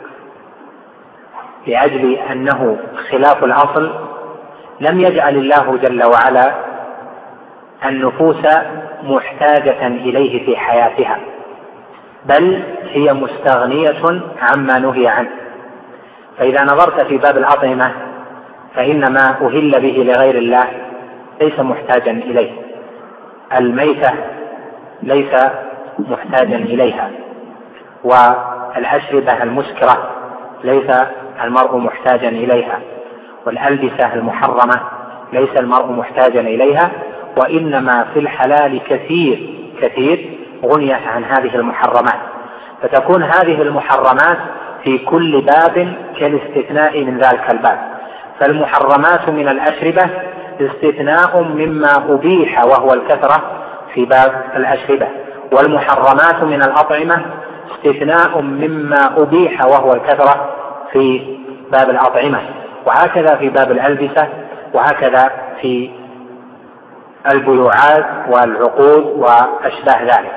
لأجل أنه خلاف الأصل لم يجعل الله جل وعلا النفوس محتاجة إليه في حياتها، بل هي مستغنية عما نهي عنه. فإذا نظرت في باب الأطعمة فإن ما أهل به لغير الله ليس محتاجا إليه، الميتة ليس محتاجا إليها، والأشربة المسكرة ليس المرء محتاجا إليها، والألبسة المحرمة ليس المرء محتاجا إليها، وإنما في الحلال كثير كثير غنيت عن هذه المحرمات، فتكون هذه المحرمات في كل باب كالاستثناء من ذلك الباب. فالمحرمات من الأشربة استثناء مما أبيح وهو الكثرة في باب الأشربة، والمحرمات من الأطعمة استثناء مما أبيح وهو الكثرة في باب الأطعمة، وهكذا في باب الألبسة، وهكذا في البيوعات والعقود وأشباه ذلك.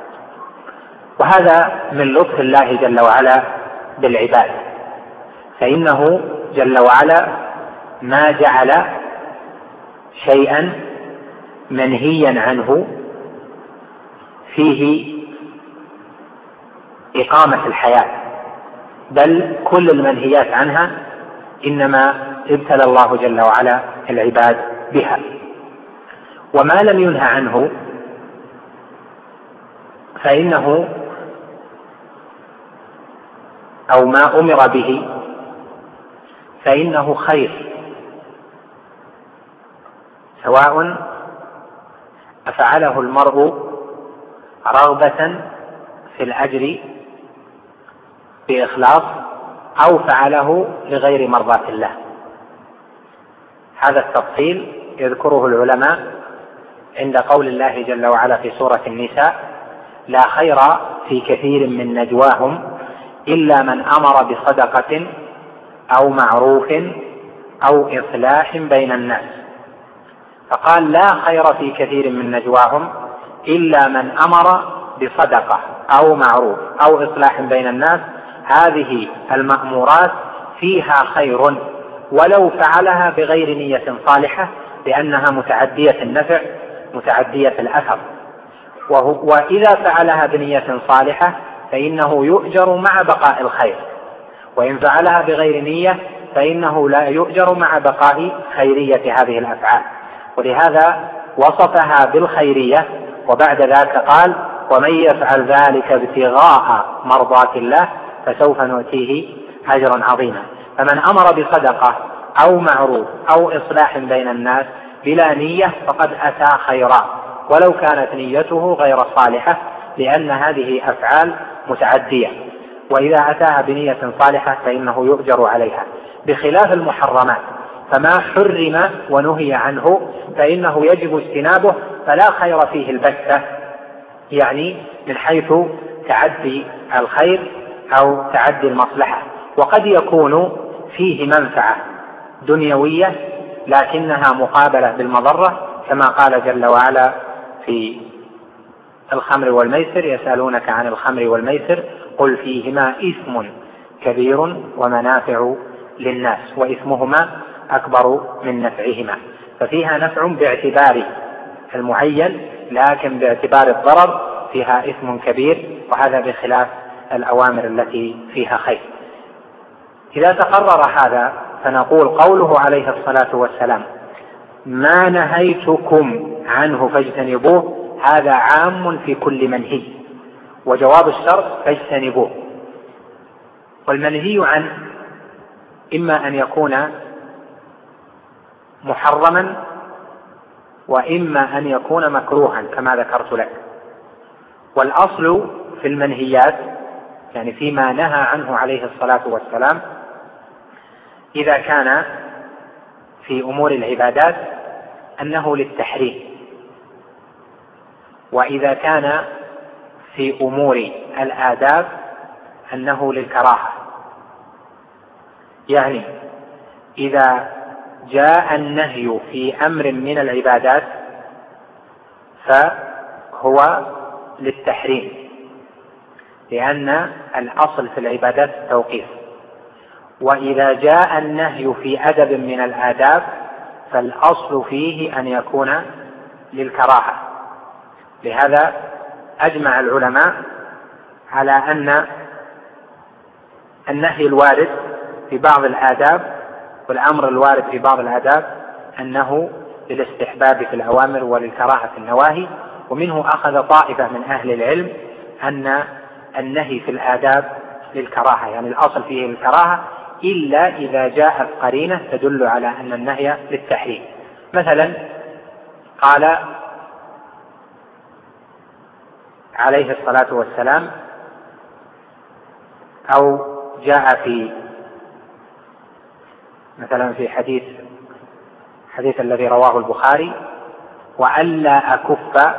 وهذا من لطف الله جل وعلا بالعباد، فإنه جل وعلا ما جعل شيئا منهيا عنه فيه إقامة الحياة، بل كل المنهيات عنها إنما ابتلى الله جل وعلا العباد بها. وما لم ينهى عنه فإنه أو ما أمر به فإنه خير، سواء أفعله المرء رغبة في الأجر بإخلاص أو فعله لغير مرضاة الله. هذا التفصيل يذكره العلماء عند قول الله جل وعلا في سورة النساء: لا خير في كثير من نجواهم إلا من أمر بصدقة أو معروف أو إصلاح بين الناس. فقال لا خير في كثير من نجواهم إلا من أمر بصدقة أو معروف أو إصلاح بين الناس. هذه المأمورات فيها خير ولو فعلها بغير نية صالحة، لأنها متعدية النفع متعدية الأثر. وإذا فعلها بنية صالحة فإنه يؤجر مع بقاء الخير، وإن فعلها بغير نية فإنه لا يؤجر مع بقاء خيرية هذه الأفعال. ولهذا وصفها بالخيرية، وبعد ذلك قال: ومن يفعل ذلك ابتغاء مرضات الله فسوف نؤتيه أجرا عظيما. فمن أمر بصدقة أو معروف أو إصلاح بين الناس بلا نية فقد أتى خيرا، ولو كانت نيته غير صالحة، لأن هذه أفعال متعدية، وإذا أتاها بنية صالحة فإنه يؤجر عليها، بخلاف المحرمات فما حرم ونهي عنه فإنه يجب اجتنابه، فلا خير فيه البتة، يعني من حيث تعدي الخير أو تعدي المصلحة. وقد يكون فيه منفعة دنيوية لكنها مقابلة بالمضرة، كما قال جل وعلا في الخمر والميسر: يسألونك عن الخمر والميسر قل فيهما إثم كبير ومنافع للناس وإثمهما أكبر من نفعهما. ففيها نفع باعتبار المعين، لكن باعتبار الضرر فيها إثم كبير، وهذا بخلاف الأوامر التي فيها خير. إذا تقرر هذا فنقول قوله عليه الصلاة والسلام: ما نهيتكم عنه فاجتنبوه، هذا عام في كل منهي، وجواب الشرط فاجتنبوه. والمنهي عنه إما أن يكون محرما وإما أن يكون مكروها كما ذكرت لك. والأصل في المنهيات يعني فيما نهى عنه عليه الصلاة والسلام إذا كان في أمور العبادات أنه للتحريم، وإذا كان في أمور الآداب أنه للكراهة. يعني إذا جاء النهي في أمر من العبادات فهو للتحريم، لأن الأصل في العبادات التوقيف. وإذا جاء النهي في أدب من الآداب فالأصل فيه أن يكون للكراهة. لهذا أجمع العلماء على أن النهي الوارد في بعض الآداب والأمر الوارد في بعض الآداب أنه للاستحباب في الأوامر وللكراهة في النواهي. ومنه أخذ طائفة من أهل العلم أن النهي في الآداب للكراهة، يعني الأصل فيه للكراهة إلا إذا جاءت قرينة تدل على أن النهي للتحريم. مثلا قال عليه الصلاة والسلام، أو جاء في مثلا في حديث حديث الذي رواه البخاري: وألا أكف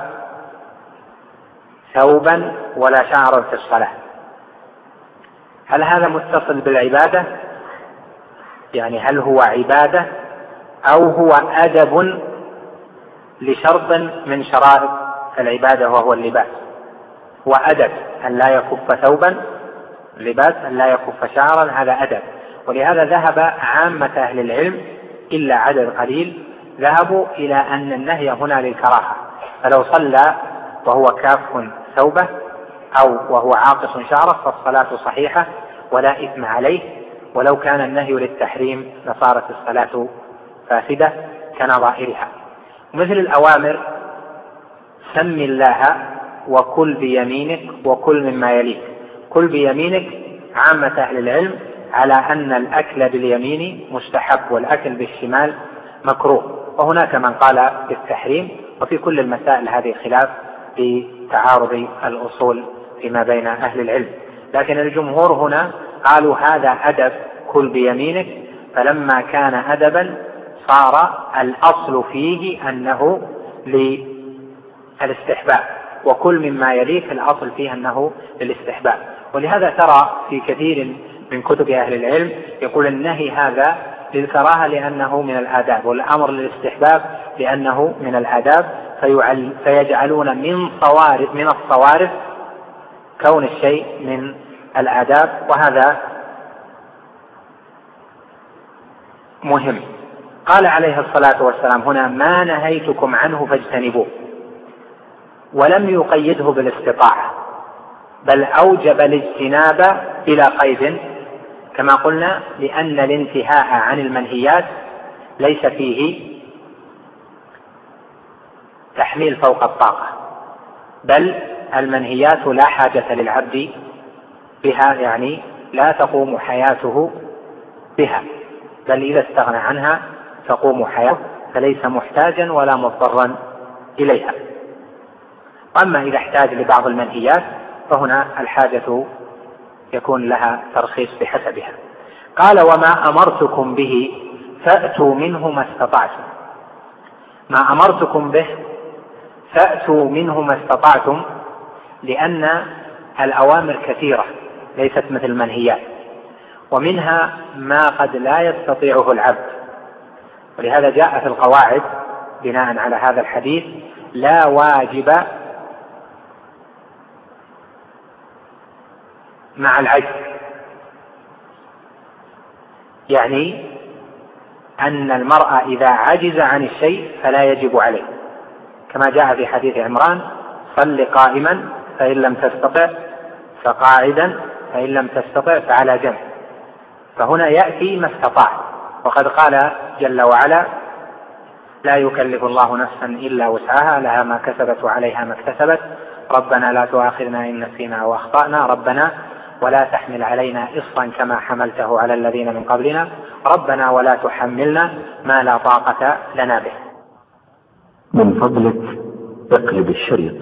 ثوبا ولا شعرا في الصلاة. هل هذا متصل بالعبادة؟ يعني هل هو عبادة أو هو أدب لشرط من شرائط العبادة وهو اللباس؟ هو أدب أن لا يكف ثوبا، لباس أن لا يكف شعرا، هذا أدب. ولهذا ذهب عامة أهل العلم إلا عدد قليل ذهبوا إلى أن النهي هنا للكراهة، فلو صلى وهو كاف ثوبه أو وهو عاقص شعره فالصلاة صحيحة ولا إثم عليه، ولو كان النهي للتحريم لصارت الصلاة فاسدة كنظائرها. مثل الأوامر: سم الله وكل بيمينك وكل مما يليك. كل بيمينك عامة أهل العلم على أن الأكل باليمين مستحب والأكل بالشمال مكروه، وهناك من قال بالتحريم. وفي كل المسائل هذه خلاف بتعارض الأصول فيما بين أهل العلم، لكن الجمهور هنا قالوا هذا أدب كل بيمينك، فلما كان أدبا صار الأصل فيه أنه للاستحباب، وكل مما يليك الأصل فيه أنه للاستحباب. ولهذا ترى في كثير من كتب أهل العلم يقول النهي هذا للكراهة لأنه من الآداب، والأمر للاستحباب لأنه من الآداب، فيجعلون من صوارف من الصوارف كون الشيء من الآداب، وهذا مهم. قال عليه الصلاة والسلام هنا: ما نهيتكم عنه فاجتنبوه، ولم يقيده بالاستطاعة، بل أوجب الاجتناب بلا قيد، كما قلنا، لأن الانتهاء عن المنهيات ليس فيه تحميل فوق الطاقة، بل المنهيات لا حاجة للعبد بها، يعني لا تقوم حياته بها، بل إذا استغنى عنها تقوم حياته، فليس محتاجا ولا مضطرا إليها. أما إذا احتاج لبعض المنهيات فهنا الحاجة يكون لها ترخيص بحسبها. قال: وما أمرتكم به فأتوا منه ما استطعتم. ما أمرتكم به فأتوا منه ما استطعتم، لأن الأوامر كثيرة ليست مثل المنهيات، ومنها ما قد لا يستطيعه العبد. ولهذا جاء في القواعد بناء على هذا الحديث: لا واجب مع العجز، يعني أن المرء إذا عجز عن الشيء فلا يجب عليه، كما جاء في حديث عمران: صل قائما فإن لم تستطع فقاعدا فإن لم تستطع فعلى جنب. فهنا يأتي ما استطاع، وقد قال جل وعلا: لا يكلف الله نفسا إلا وسعها، لها ما كسبت وعليها ما اكتسبت، ربنا لا تؤاخذنا إن نسينا أو أخطأنا، ربنا ولا تحمل علينا إصرا كما حملته على الذين من قبلنا، ربنا ولا تحملنا ما لا طاقة لنا به. من فضلك اقلب الشريط.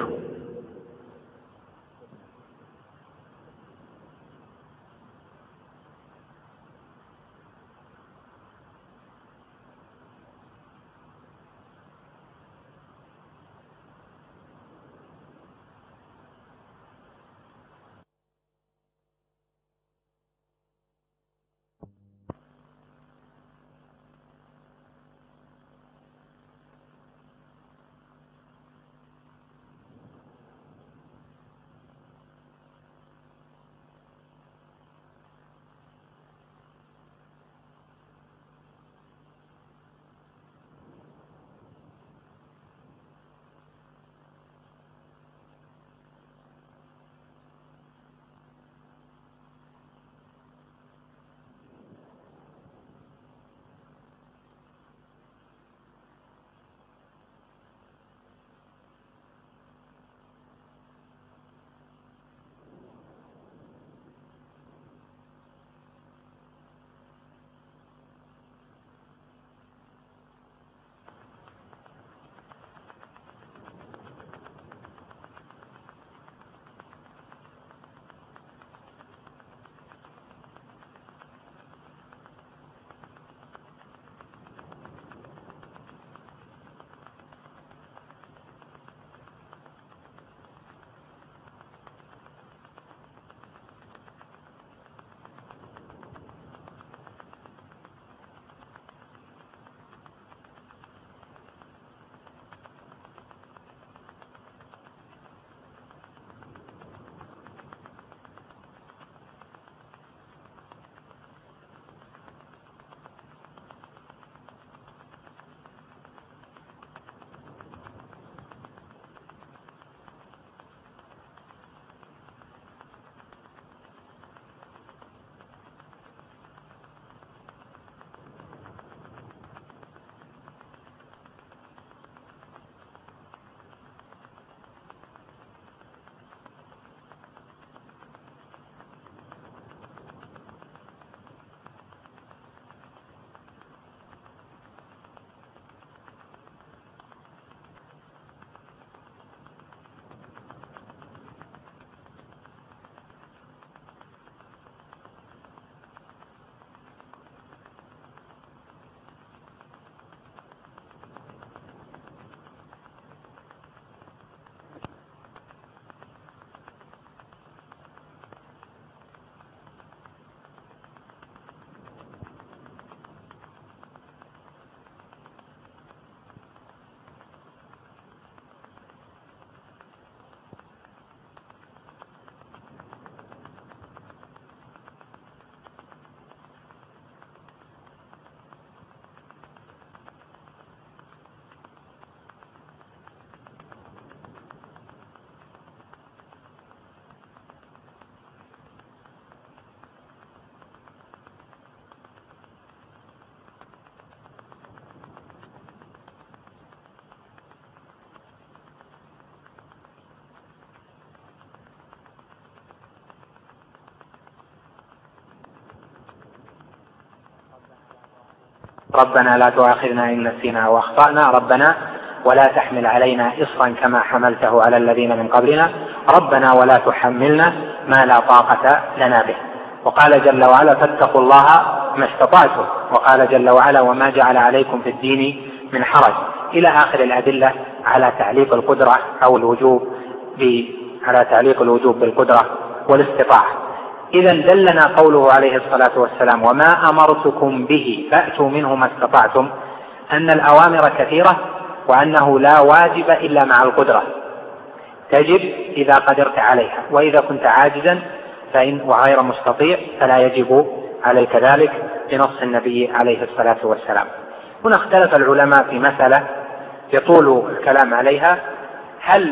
ربنا لا تؤاخذنا إن نسينا أو أخطأنا، ربنا ولا تحمل علينا إصرا كما حملته على الذين من قبلنا، ربنا ولا تحملنا ما لا طاقة لنا به. وقال جل وعلا فاتقوا الله ما استطعتم، وقال جل وعلا وما جعل عليكم في الدين من حرج، إلى آخر الأدلة على تعليق القدرة أو الوجوب على تعليق الوجوب بالقدرة والاستطاعة. إذا دلنا قوله عليه الصلاة والسلام وما أمرتكم به فأتوا منه ما استطعتم أن الأوامر كثيرة، وأنه لا واجب إلا مع القدرة، تجب إذا قدرت عليها، وإذا كنت عاجزا فإن وغير مستطيع فلا يجب عليك ذلك بنص النبي عليه الصلاة والسلام. هنا اختلف العلماء في مسألة يطول الكلام عليها: هل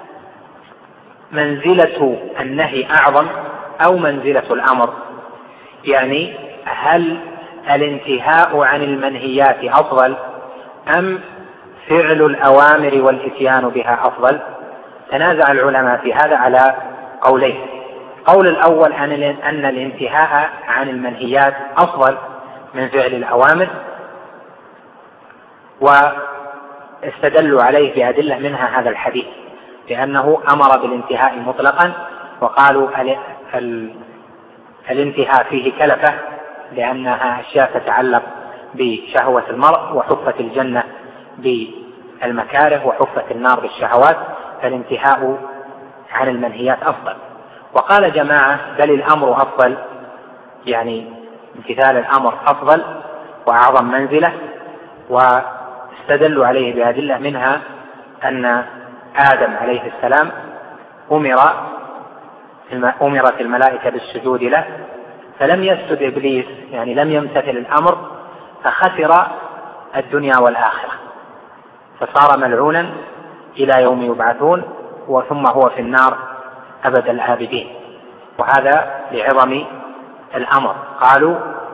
منزلة النهي أعظم أو منزلة الأمر؟ يعني هل الانتهاء عن المنهيات أفضل أم فعل الأوامر والإتيان بها أفضل؟ تنازع العلماء في هذا على قولين. قول الأول أن الانتهاء عن المنهيات أفضل من فعل الأوامر، واستدلوا عليه بأدلة منها هذا الحديث، لأنه أمر بالانتهاء مطلقا، وقالوا الانتهاء فيه كلفة لأنها أشياء تتعلق بشهوة المرء، وحفت الجنة بالمكاره وحفت النار بالشهوات، فالانتهاء عن المنهيات أفضل. وقال جماعة بل الأمر أفضل، يعني امتثال الأمر أفضل وأعظم منزلة، واستدلوا عليه بأدلة منها أن آدم عليه السلام أمر أمرت الملائكة بالسجود له فلم يسجد إبليس، يعني لم يمتثل الأمر فخسر الدنيا والآخرة، فصار ملعونا إلى يوم يبعثون، وثم هو في النار أبد الآبدين. وهذا لعظم الأمر. قالوا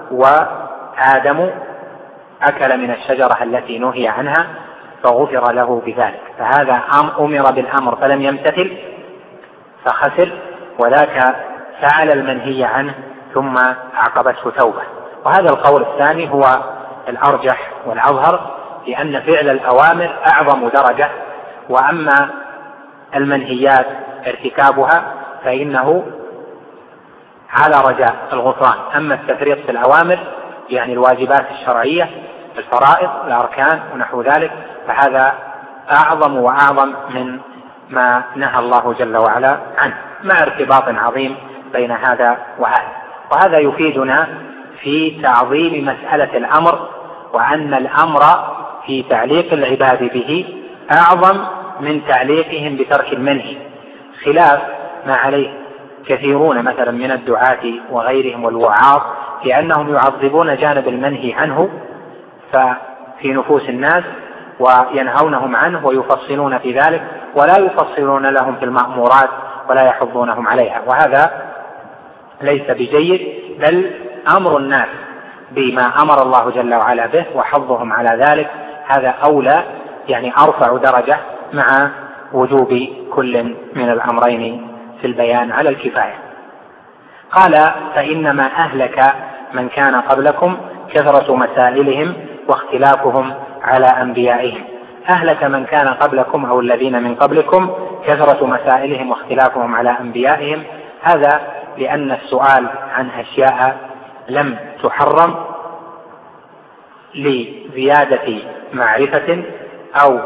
وآدم أكل من الشجرة التي نهي عنها فغفر له بذلك، فهذا أمر بالأمر فلم يمتثل فخسر، وذاك فعل المنهي عنه ثم عقبته توبة. وهذا القول الثاني هو الأرجح والأظهر، لأن فعل الأوامر أعظم درجة، وأما المنهيات ارتكابها فإنه على رجاء الغفران. أما التفريط في الأوامر يعني الواجبات الشرعية الفرائض الأركان ونحو ذلك فهذا أعظم وأعظم من ما نهى الله جل وعلا عنه، مع ارتباط عظيم بين هذا وهذا. وهذا يفيدنا في تعظيم مسألة الأمر، وأن الأمر في تعليق العباد به أعظم من تعليقهم بترك المنهي، خلاف ما عليه كثيرون مثلا من الدعاة وغيرهم والوعاظ، لأنهم يعظمون جانب المنهي عنه ففي نفوس الناس وينهونهم عنه ويفصلون في ذلك، ولا يفصلون لهم في المأمورات ولا يحضونهم عليها، وهذا ليس بجيد، بل أمر الناس بما أمر الله جل وعلا به وحضهم على ذلك هذا أولى، يعني أرفع درجة، مع وجوب كل من الأمرين في البيان على الكفاية. قال فإنما أهلك من كان قبلكم كثرة مسائلهم واختلافهم على أنبيائهم. أهلك من كان قبلكم أو الذين من قبلكم كثرة مسائلهم واختلافهم على أنبيائهم، هذا لأن السؤال عن أشياء لم تحرم لزيادة معرفة أو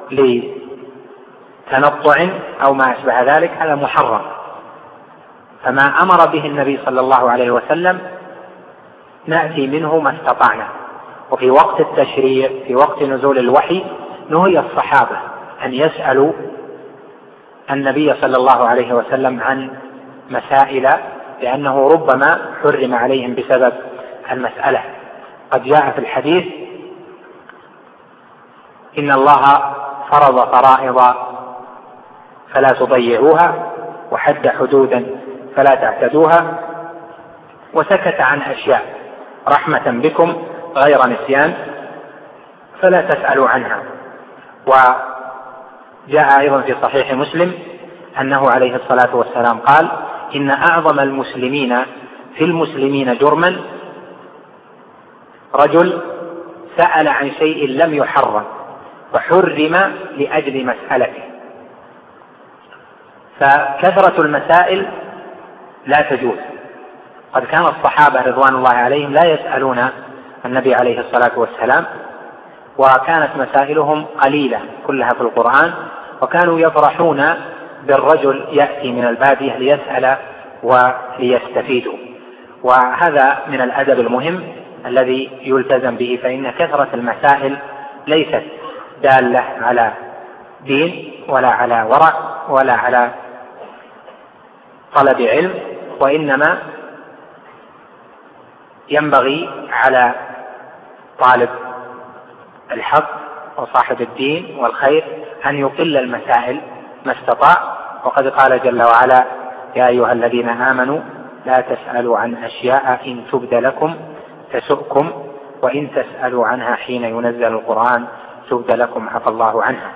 لتنطع أو ما أشبه ذلك هذا محرم، فما أمر به النبي صلى الله عليه وسلم نأتي منه ما استطعنا. وفي وقت التشريع في وقت نزول الوحي نهي الصحابة أن يسألوا النبي صلى الله عليه وسلم عن مسائل، لأنه ربما حرم عليهم بسبب المسألة. قد جاء في الحديث إن الله فرض فرائض فلا تضيعوها وحد حدودا فلا تعتدوها وسكت عن أشياء رحمة بكم غير نسيان فلا تسألوا عنها. وجاء أيضا في صحيح مسلم أنه عليه الصلاة والسلام قال إن أعظم المسلمين في المسلمين جرما رجل سأل عن شيء لم يحرم وحرم لأجل مسألته. فكثرة المسائل لا تجوز. قد كان الصحابة رضوان الله عليهم لا يسألون النبي عليه الصلاة والسلام، وكانت مسائلهم قليلة كلها في القرآن، وكانوا يفرحون بالرجل يأتي من البادية ليسأل وليستفيدوا. وهذا من الأدب المهم الذي يلتزم به، فإن كثرة المسائل ليست دالة على دين ولا على ورع ولا على طلب علم، وإنما ينبغي على طالب الحق وصاحب الدين والخير أن يقل المسائل ما استطاع. وقد قال جل وعلا: يا أيها الذين آمنوا لا تسألوا عن أشياء إن تبد لكم تسؤكم وإن تسألوا عنها حين ينزل القرآن تبد لكم عفى الله عنها.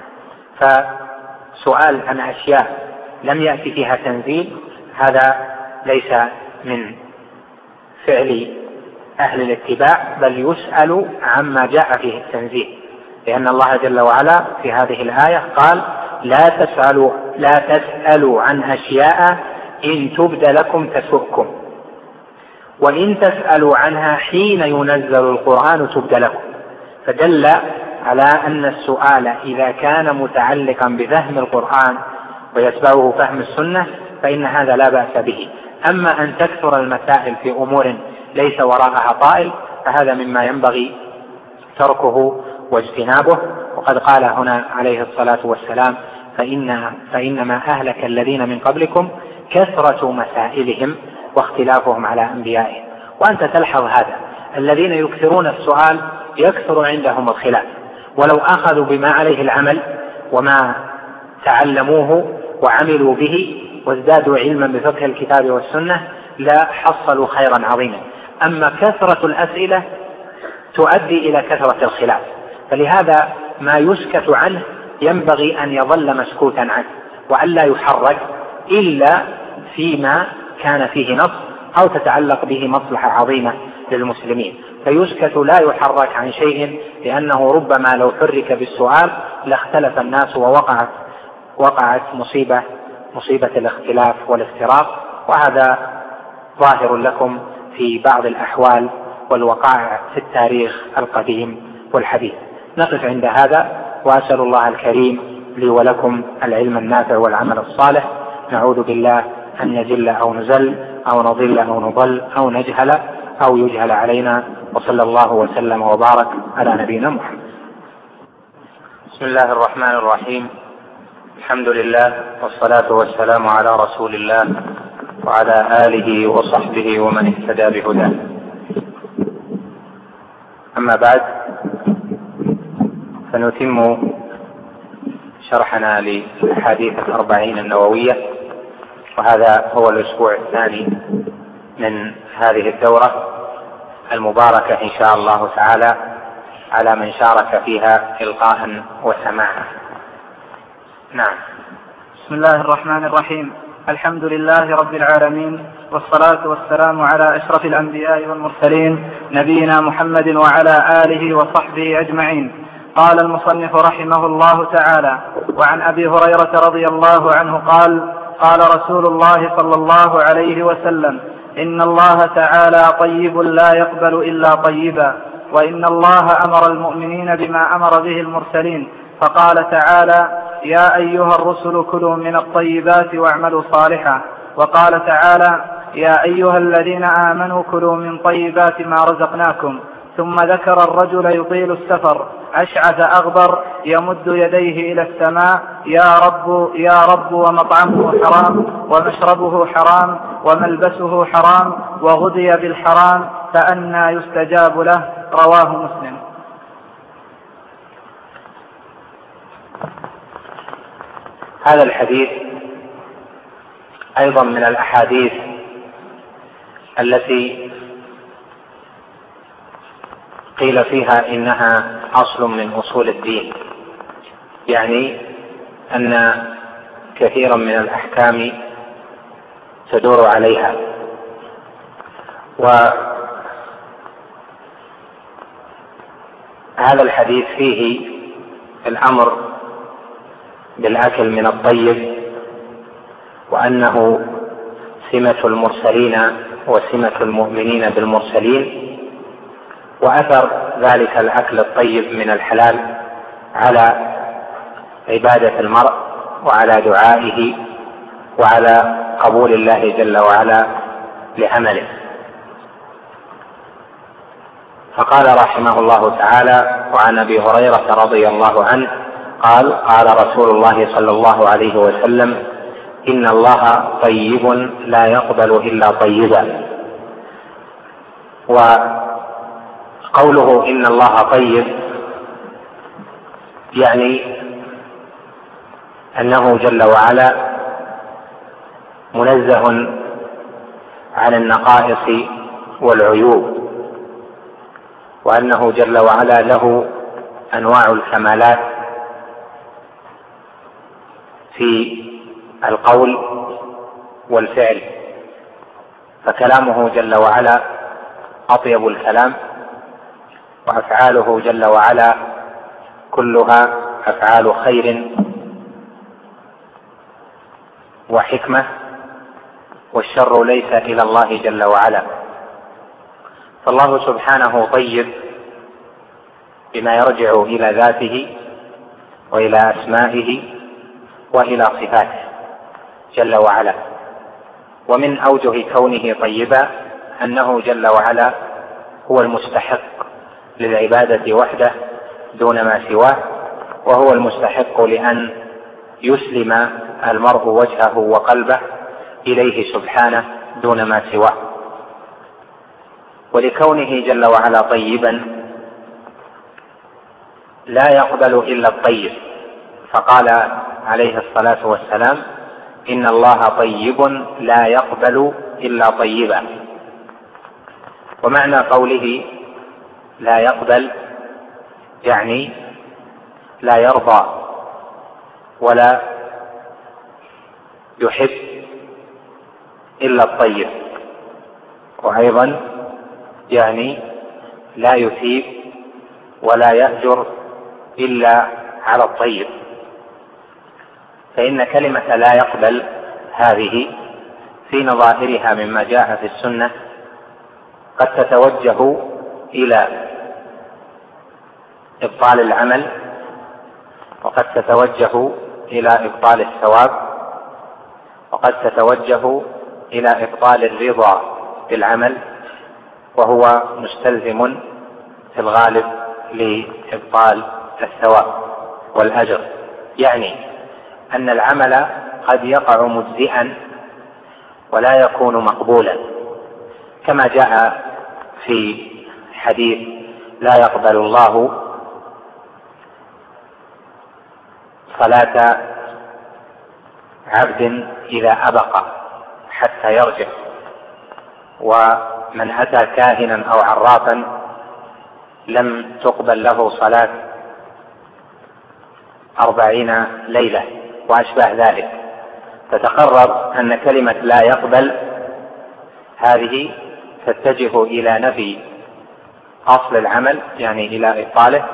فسؤال عن أشياء لم يأتي فيها تنزيل هذا ليس من فعل أهل الاتباع، بل يسأل عما جاء فيه التنزيل، لأن الله جل وعلا في هذه الآية قال: لا تسألوا, لا تسألوا عن أشياء إن تبد لكم تسؤكم وإن تسألوا عنها حين ينزل القرآن تبد لكم. فدل على أن السؤال إذا كان متعلقا بفهم القرآن ويتبعه فهم السنة فإن هذا لا بأس به. أما أن تكثر المسائل في أمور ليس وراءها طائل فهذا مما ينبغي تركه واجتنابه. وقد قال هنا عليه الصلاة والسلام: فإن فإنما أهلك الذين من قبلكم كثرة مسائلهم واختلافهم على أنبيائهم. وأنت تلحظ هذا، الذين يكثرون السؤال يكثر عندهم الخلاف، ولو أخذوا بما عليه العمل وما تعلموه وعملوا به وازدادوا علما بفقه الكتاب والسنة لا حصلوا خيرا عظيما. أما كثرة الأسئلة تؤدي إلى كثرة الخلاف، فلهذا ما يسكت عنه ينبغي أن يظل مسكوتا عنه وأن لا يحرك إلا فيما كان فيه نص أو تتعلق به مصلحة عظيمة للمسلمين، فيسكت لا يحرك عن شيء، لأنه ربما لو حرك بالسؤال لاختلف الناس ووقعت وقعت مصيبة مصيبة الاختلاف والافتراق. وهذا ظاهر لكم في بعض الأحوال والوقائع في التاريخ القديم والحديث. نقف عند هذا، وأسأل الله الكريم لي ولكم العلم النافع والعمل الصالح. نعوذ بالله أن يجل أو نزل أو نضل أو نضل أو نجهل أو يجهل علينا. وصلى الله وسلم وبارك على نبينا محمد. بسم الله الرحمن الرحيم. الحمد لله والصلاة والسلام على رسول الله وعلى آله وصحبه ومن اهتدى بهداه. أما بعد، فنتم شرحنا للحديث الأربعين النووية، وهذا هو الأسبوع الثاني من هذه الدورة المباركة إن شاء الله تعالى على من شارك فيها إلقاء وسماعا. نعم. بسم الله الرحمن الرحيم. الحمد لله رب العالمين، والصلاة والسلام على أشرف الأنبياء والمرسلين نبينا محمد وعلى آله وصحبه أجمعين. قال المصنف رحمه الله تعالى: وعن أبي هريرة رضي الله عنه قال: قال رسول الله صلى الله عليه وسلم: إن الله تعالى طيب لا يقبل إلا طيبا، وإن الله أمر المؤمنين بما أمر به المرسلين، فقال تعالى: يا أيها الرسل كلوا من الطيبات واعملوا صالحا. وقال تعالى: يا أيها الذين آمنوا كلوا من طيبات ما رزقناكم. ثم ذكر الرجل يطيل السفر أشعث أغبر يمد يديه إلى السماء: يا رب يا رب، ومطعمه حرام ومشربه حرام وملبسه حرام وغذي بالحرام، فأنى يستجاب له. رواه مسلم. هذا الحديث أيضا من الأحاديث التي قيل فيها إنها أصل من أصول الدين، يعني أن كثيرا من الأحكام تدور عليها. هذا الحديث فيه الأمر بالأكل من الطيب، وأنه سمة المرسلين وسمة المؤمنين بالمرسلين، وأثر ذلك الأكل الطيب من الحلال على عبادة المرء وعلى دعائه وعلى قبول الله جل وعلا لعمله. فقال رحمه الله تعالى: وعن أبي هريرة رضي الله عنه قال: قال رسول الله صلى الله عليه وسلم: إن الله طيب لا يقبل إلا طيبا. وقوله إن الله طيب يعني أنه جل وعلا منزه عن النقائص والعيوب، وأنه جل وعلا له أنواع الكمالات في القول والفعل، فكلامه جل وعلا أطيب الكلام، وأفعاله جل وعلا كلها أفعال خير وحكمة، والشر ليس إلى الله جل وعلا. فالله سبحانه طيب بما يرجع إلى ذاته وإلى أسمائه وإلى صفاته جل وعلا. ومن أوجه كونه طيبا أنه جل وعلا هو المستحق للعبادة وحده دون ما سواه، وهو المستحق لأن يسلم المرء وجهه وقلبه إليه سبحانه دون ما سواه. ولكونه جل وعلا طيبا لا يقبل إلا الطيب، فقال عليه الصلاة والسلام: إن الله طيب لا يقبل إلا طيبا. ومعنى قوله لا يقبل يعني لا يرضى ولا يحب إلا الطيب، وأيضا يعني لا يثيب ولا يأجر إلا على الطيب. فإن كلمة لا يقبل هذه في نظائرها مما جاء في السنة قد تتوجه إلى إبطال العمل، وقد تتوجه إلى إبطال الثواب، وقد تتوجه إلى إبطال الرضا بالعمل، وهو مستلزم في الغالب لإبطال الثواب والأجر. يعني أن العمل قد يقع مجزئا ولا يكون مقبولا، كما جاء في حديث لا يقبل الله صلاة عبد إذا أبق حتى يرجع، ومن أتى كاهنا أو عرافا لم تقبل له صلاة أربعين ليلة وأشباه ذلك. فتقرر أن كلمة لا يقبل هذه تتجه إلى نفي أصل العمل، يعني إلى إبطاله،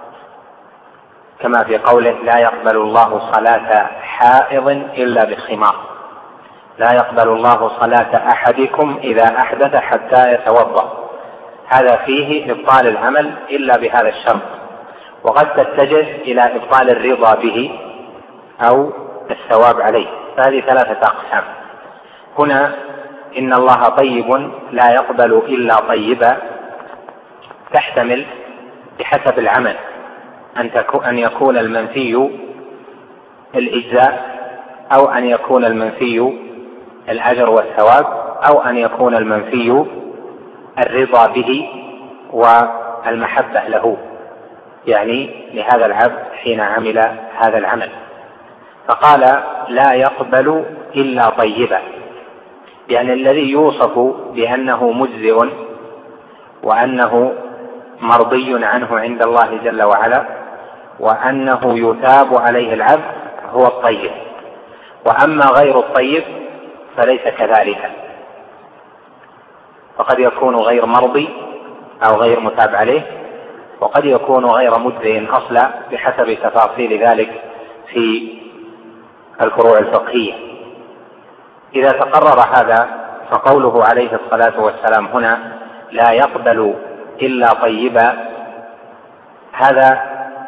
كما في قوله لا يقبل الله صلاة حائض إلا بخمار، لا يقبل الله صلاة أحدكم إذا أحدث حتى يتوضأ. هذا فيه إبطال العمل إلا بهذا الشرط. وقد تتجه إلى إبطال الرضا به أو الثواب عليه، فهذه ثلاثة أقسام. هنا إن الله طيب لا يقبل إلا طيبا تحتمل بحسب العمل أن يكون المنفي الإجزاء، أو أن يكون المنفي الأجر والثواب، أو أن يكون المنفي الرضا به والمحبة له، يعني لهذا العبد حين عمل هذا العمل. فقال لا يقبل إلا طيبا، يعني الذي يوصف بأنه مجزئ وأنه مرضي عنه عند الله جل وعلا وأنه يثاب عليه العبد هو الطيب. وأما غير الطيب فليس كذلك، فقد يكون غير مرضي أو غير مثاب عليه، وقد يكون غير مجزئ أصلا بحسب تفاصيل ذلك في الفروع الفقهية. إذا تقرر هذا فقوله عليه الصلاة والسلام هنا لا يقبل إلا طيبا، هذا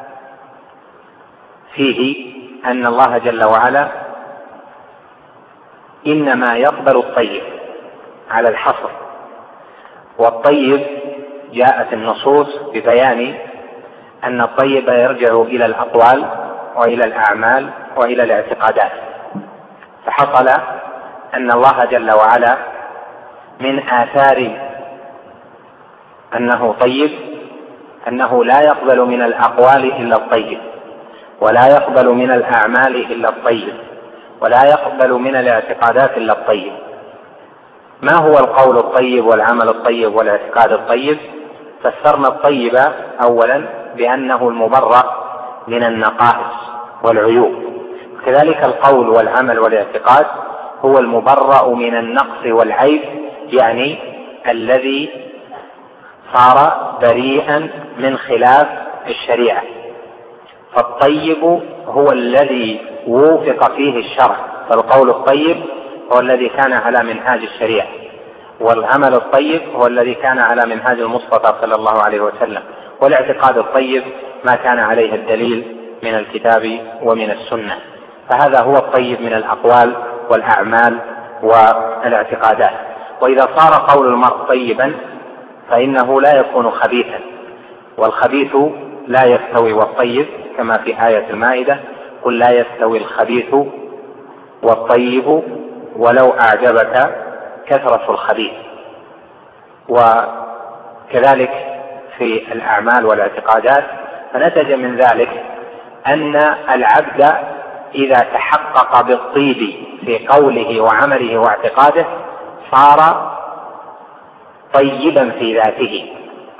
فيه أن الله جل وعلا إنما يقبل الطيب على الحصر، والطيب جاءت النصوص ببيان أن الطيب يرجع إلى الأقوال وإلى الأعمال وإلى الاعتقادات، فحصل أن الله جل وعلا من آثار أنه طيب أنه لا يقبل من الأقوال إلا الطيب، ولا يقبل من الأعمال إلا الطيب، ولا يقبل من الاعتقادات إلا الطيب. ما هو القول الطيب والعمل الطيب والاعتقاد الطيب؟ فسرنا الطيب أولا بأنه المبرأ من النقائص والعيوب، كذلك القول والعمل والاعتقاد هو المبرأ من النقص والعيب، يعني الذي صار بريئا من خلاف الشريعة. فالطيب هو الذي وفق فيه الشرع، فالقول الطيب هو الذي كان على منهاج الشريعة، والعمل الطيب هو الذي كان على منهاج المصطفى صلى الله عليه وسلم، والاعتقاد الطيب ما كان عليه الدليل من الكتاب ومن السنة. فهذا هو الطيب من الأقوال والأعمال والاعتقادات. وإذا صار قول المرء طيبا فإنه لا يكون خبيثا، والخبيث لا يستوي والطيب، كما في آية المائدة قل لا يستوي الخبيث والطيب ولو أعجبك كثرة الخبيث. وكذلك في الأعمال والاعتقادات، فنتج من ذلك أن العبد إذا تحقق بالطيب في قوله وعمله واعتقاده صار طيبا في ذاته،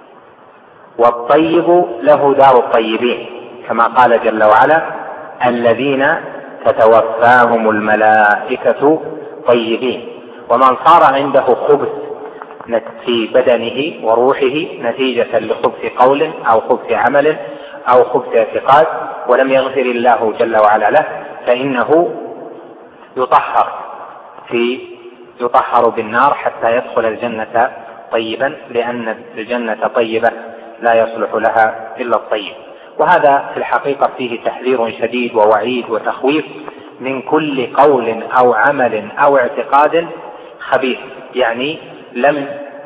والطيب له دار الطيبين، كما قال جل وعلا الذين تتوفاهم الملائكة طيبين. ومن صار عنده خبث في بدنه وروحه نتيجة لخبث قول أو خبث عمل أو خبث اعتقاد ولم يغفر الله جل وعلا له، فإنه يطهر في يطهر بالنار حتى يدخل الجنة طيبا، لأن الجنة طيبة لا يصلح لها إلا الطيب. وهذا في الحقيقة فيه تحذير شديد ووعيد وتخويف من كل قول أو عمل أو اعتقاد خبيث، يعني لم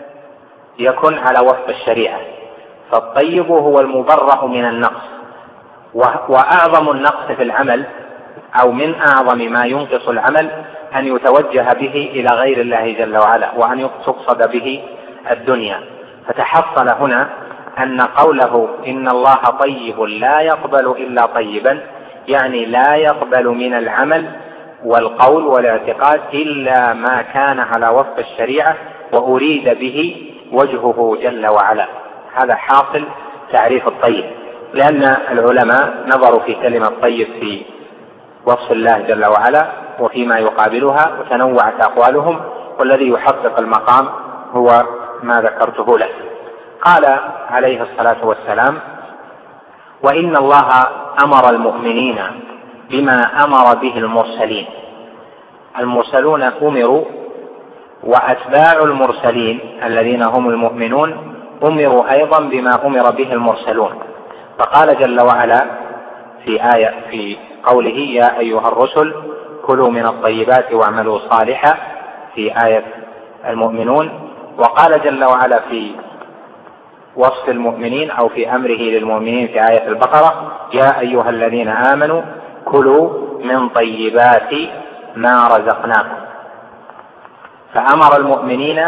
يكن على وفق الشريعة. فالطيب هو المبرأ من النقص، وأعظم النقص في العمل أو من أعظم ما ينقص العمل أن يتوجه به إلى غير الله جل وعلا، وأن تقصد به الدنيا. فتحصل هنا أن قوله إن الله طيب لا يقبل إلا طيبا، يعني لا يقبل من العمل والقول والاعتقاد إلا ما كان على وفق الشريعة وأريد به وجهه جل وعلا. هذا حاصل تعريف الطيب، لأن العلماء نظروا في كلمة طيب في وصف الله جل وعلا وفيما يقابلها وتنوعت أقوالهم، والذي يحقق المقام هو ما ذكرته لك. قال عليه الصلاة والسلام وإن الله أمر المؤمنين بما أمر به المرسلين. المرسلون أمروا، وأتباع المرسلين الذين هم المؤمنون أمروا أيضا بما أمر به المرسلون. فقال جل وعلا في آية في قوله يا أيها الرسل كلوا من الطيبات واعملوا صالحا في آية المؤمنون. وقال جل وعلا في وصف المؤمنين أو في أمره للمؤمنين في آية البقرة يا أيها الذين آمنوا كلوا من طيبات ما رزقناكم. فأمر المؤمنين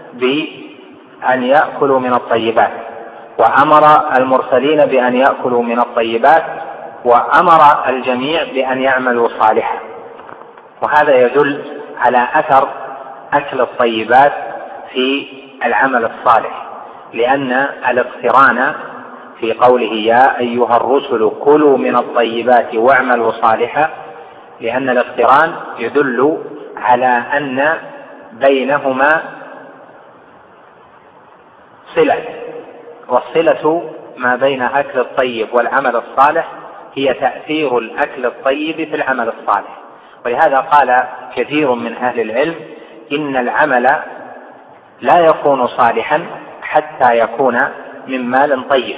بأن يأكلوا من الطيبات، وأمر المرسلين بأن يأكلوا من الطيبات، وأمر الجميع بأن يعملوا صالحا. وهذا يدل على أثر أكل الطيبات في العمل الصالح، لأن الاقتران في قوله يا أيها الرسل كلوا من الطيبات واعملوا صالحا، لأن الاقتران يدل على أن بينهما صلة، والصلة ما بين أكل الطيب والعمل الصالح هي تأثير الأكل الطيب في العمل الصالح. ولهذا قال كثير من أهل العلم إن العمل لا يكون صالحا حتى يكون من مال طيب.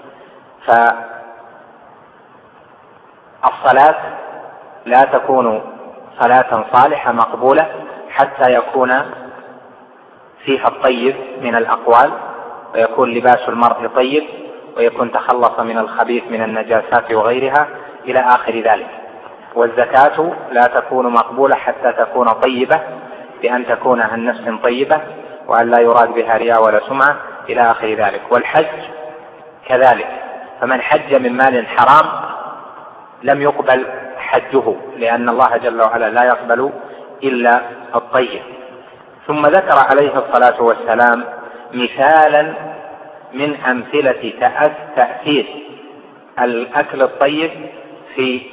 فالصلاة لا تكون صلاة صالحة مقبولة حتى يكون فيها الطيب من الأقوال، ويكون لباس المرء طيب، ويكون تخلص من الخبيث من النجاسات وغيرها إلى آخر ذلك. والزكاة لا تكون مقبولة حتى تكون طيبة، بأن تكون عن نفس طيبة وأن لا يراد بها رياء ولا سمعة إلى آخر ذلك. والحج كذلك، فمن حج من مال حرام لم يقبل حجه، لأن الله جل وعلا لا يقبل إلا الطيب. ثم ذكر عليه الصلاة والسلام مثالا من أمثلة تأثير الأكل الطيب في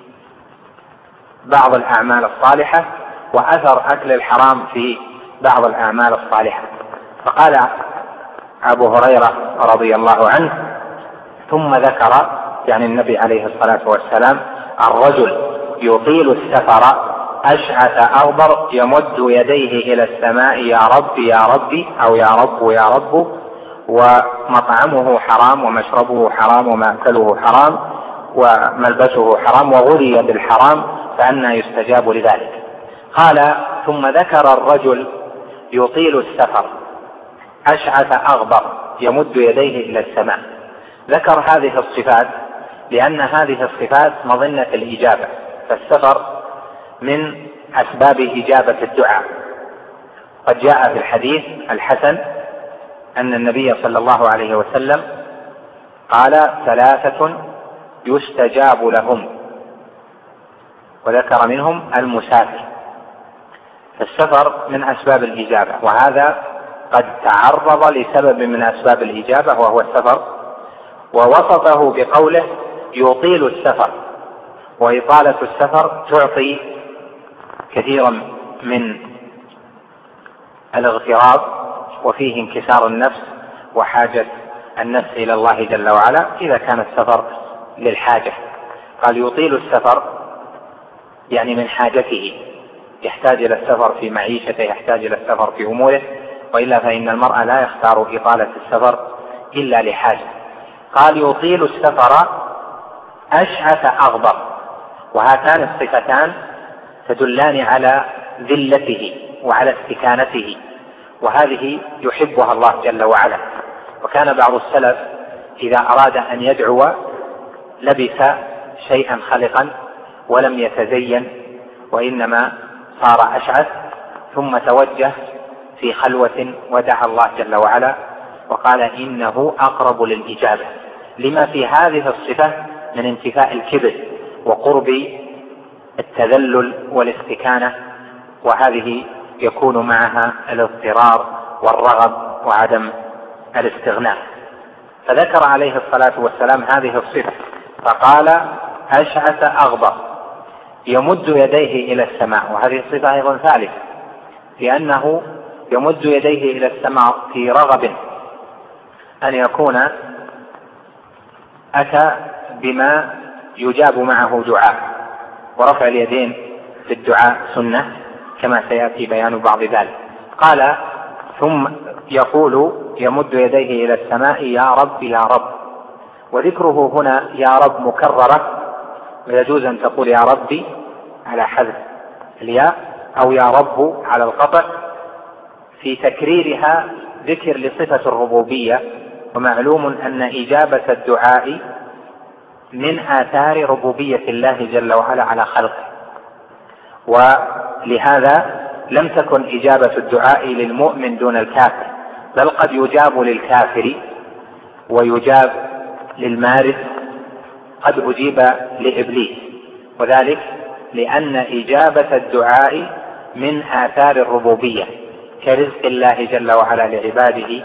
بعض الأعمال الصالحة وأثر أكل الحرام في بعض الأعمال الصالحة. فقال أبو هريرة رضي الله عنه: ثم ذكر، يعني النبي عليه الصلاة والسلام، الرجل يطيل السفر أشعث أغبر يمد يديه إلى السماء يا رب يا ربي أو يا رب يا رب، ومطعمه حرام ومشربه حرام ومأكله حرام وملبسه حرام وغذي بالحرام، فأنى يستجاب لذلك. قال: ثم ذكر الرجل يطيل السفر أشعث أغبر يمد يديه إلى السماء. ذكر هذه الصفات لأن هذه الصفات مظنة الإجابة، فالسفر من أسباب إجابة الدعاء. قد جاء في الحديث الحسن أن النبي صلى الله عليه وسلم قال: ثلاثة يستجاب لهم، وذكر منهم المسافر. فالسفر من أسباب الإجابة، وهذا قد تعرض لسبب من أسباب الإجابة وهو السفر، ووصفه بقوله يطيل السفر. وإطالة السفر تعطي كثيرا من الاغتراب، وفيه انكسار النفس وحاجة النفس إلى الله جل وعلا إذا كان السفر للحاجة. قال يطيل السفر يعني من حاجته، يحتاج إلى السفر في معيشته، يحتاج إلى السفر في أموره، وإلا فإن المرء لا يختار إطالة السفر إلا لحاجة. قال يطيل السفر أشعث أغبر، وهاتان الصفتان تدلان على ذلته وعلى استكانته، وهذه يحبها الله جل وعلا. وكان بعض السلف إذا أراد أن يدعو لبس شيئا خلقا ولم يتزين، وإنما صار أشعث، ثم توجه في خلوة ودعا الله جل وعلا وقال إنه أقرب للإجابة، لما في هذه الصفة من انتفاء الكبر وقرب التذلل والاستكانة، وهذه يكون معها الاضطرار والرغب وعدم الاستغناء. فذكر عليه الصلاة والسلام هذه الصفة فقال أشعث أغبر يمد يديه إلى السماء. وهذه الصفة أيضا ثالثة، لأنه يمد يديه إلى السماء في رغب أن يكون أتى بما يجاب معه دعاء، ورفع اليدين في الدعاء سنة كما سيأتي بيان بعض ذلك. قال ثم يقول يمد يديه إلى السماء يا رب يا رب، وذكره هنا يا رب مكررة، ويجوز أن تقول يا ربي على حذف الياء أو يا رب على القطع، في تكريرها ذكر لصفة الربوبية. ومعلوم أن إجابة الدعاء من آثار ربوبية الله جل وعلا على خلقه، ولهذا لم تكن إجابة الدعاء للمؤمن دون الكافر، بل قد يجاب للكافر ويجاب للمارد، قد أجيب لإبليس، وذلك لأن إجابة الدعاء من آثار الربوبية كرزق الله جل وعلا لعباده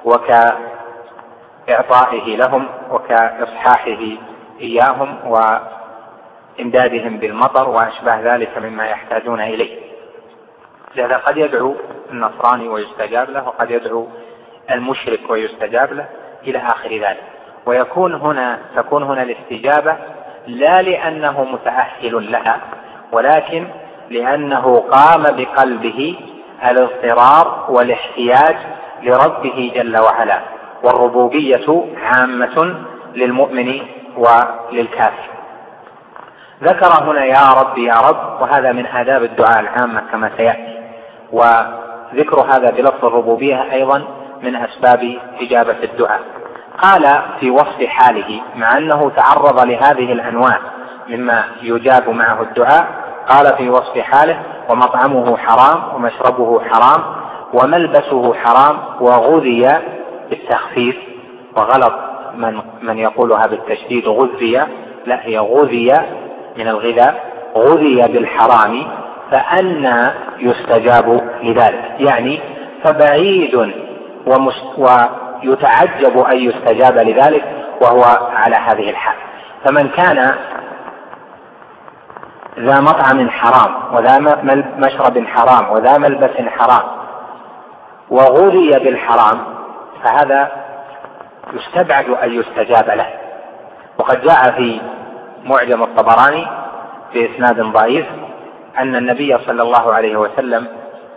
وكإعطائه لهم وكإصحاحه إياهم وإمدادهم بالمطر وأشباه ذلك مما يحتاجون إليه. لذا قد يدعو النصراني ويستجاب له، وقد يدعو المشرك ويستجاب له إلى آخر ذلك. ويكون هنا تكون هنا الاستجابة لا لأنه متأهل لها، ولكن لأنه قام بقلبه الاضطرار والاحتياج لربه جل وعلا، والربوبية عامة للمؤمن وللكافر. ذكر هنا يا رب يا رب، وهذا من آداب الدعاء العامة كما سيأتي، وذكر هذا بلفظ الربوبية أيضا من أسباب إجابة الدعاء. قال في وصف حاله مع أنه تعرض لهذه الأنواع مما يجاب معه الدعاء، قال في وصف حاله: ومطعمه حرام ومشربه حرام وملبسه حرام وغذي بالتخفيف، وغلط من, من يقولها بالتشديد غذي، لا، هي غذي من الغذاء، غذي بالحرام فأنى يستجاب لذلك، يعني فبعيد ويتعجب أن يستجاب لذلك وهو على هذه الحال. فمن كان ذا مطعم حرام وذا مشرب حرام وذا ملبس حرام وغذي بالحرام فهذا يستبعد أن يستجاب له. وقد جاء في معجم الطبراني بإسناد ضعيف أن النبي صلى الله عليه وسلم